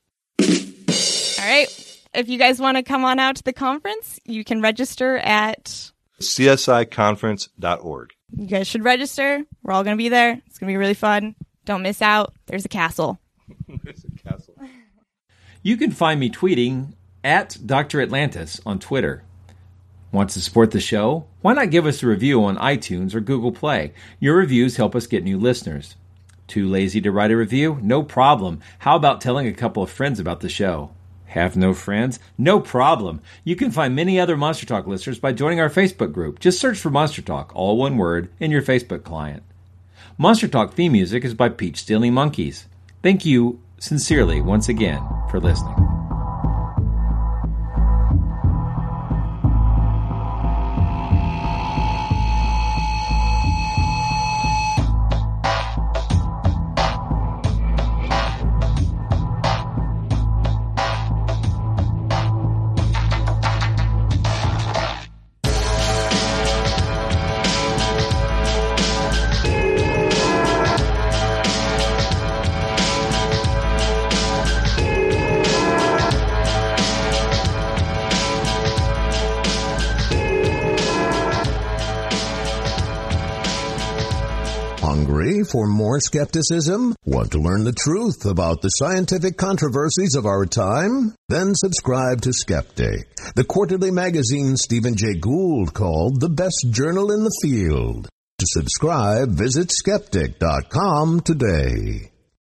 All right. If you guys want to come on out to the conference, you can register at C S I conference dot org. You guys should register. We're all going to be there. It's going to be really fun. Don't miss out. There's a castle. There's a castle. You can find me tweeting at Doctor Atlantis on Twitter. Want to support the show? Why not give us a review on iTunes or Google Play? Your reviews help us get new listeners. Too lazy to write a review? No problem. How about telling a couple of friends about the show? Have no friends? No problem. You can find many other Monster Talk listeners by joining our Facebook group. Just search for Monster Talk, all one word, in your Facebook client. Monster Talk theme music is by Peach Stealing Monkeys. Thank you sincerely once again for listening. Hungry for more skepticism? Want to learn the truth about the scientific controversies of our time? Then subscribe to Skeptic, the quarterly magazine Stephen Jay Gould called the best journal in the field. To subscribe, visit skeptic dot com today.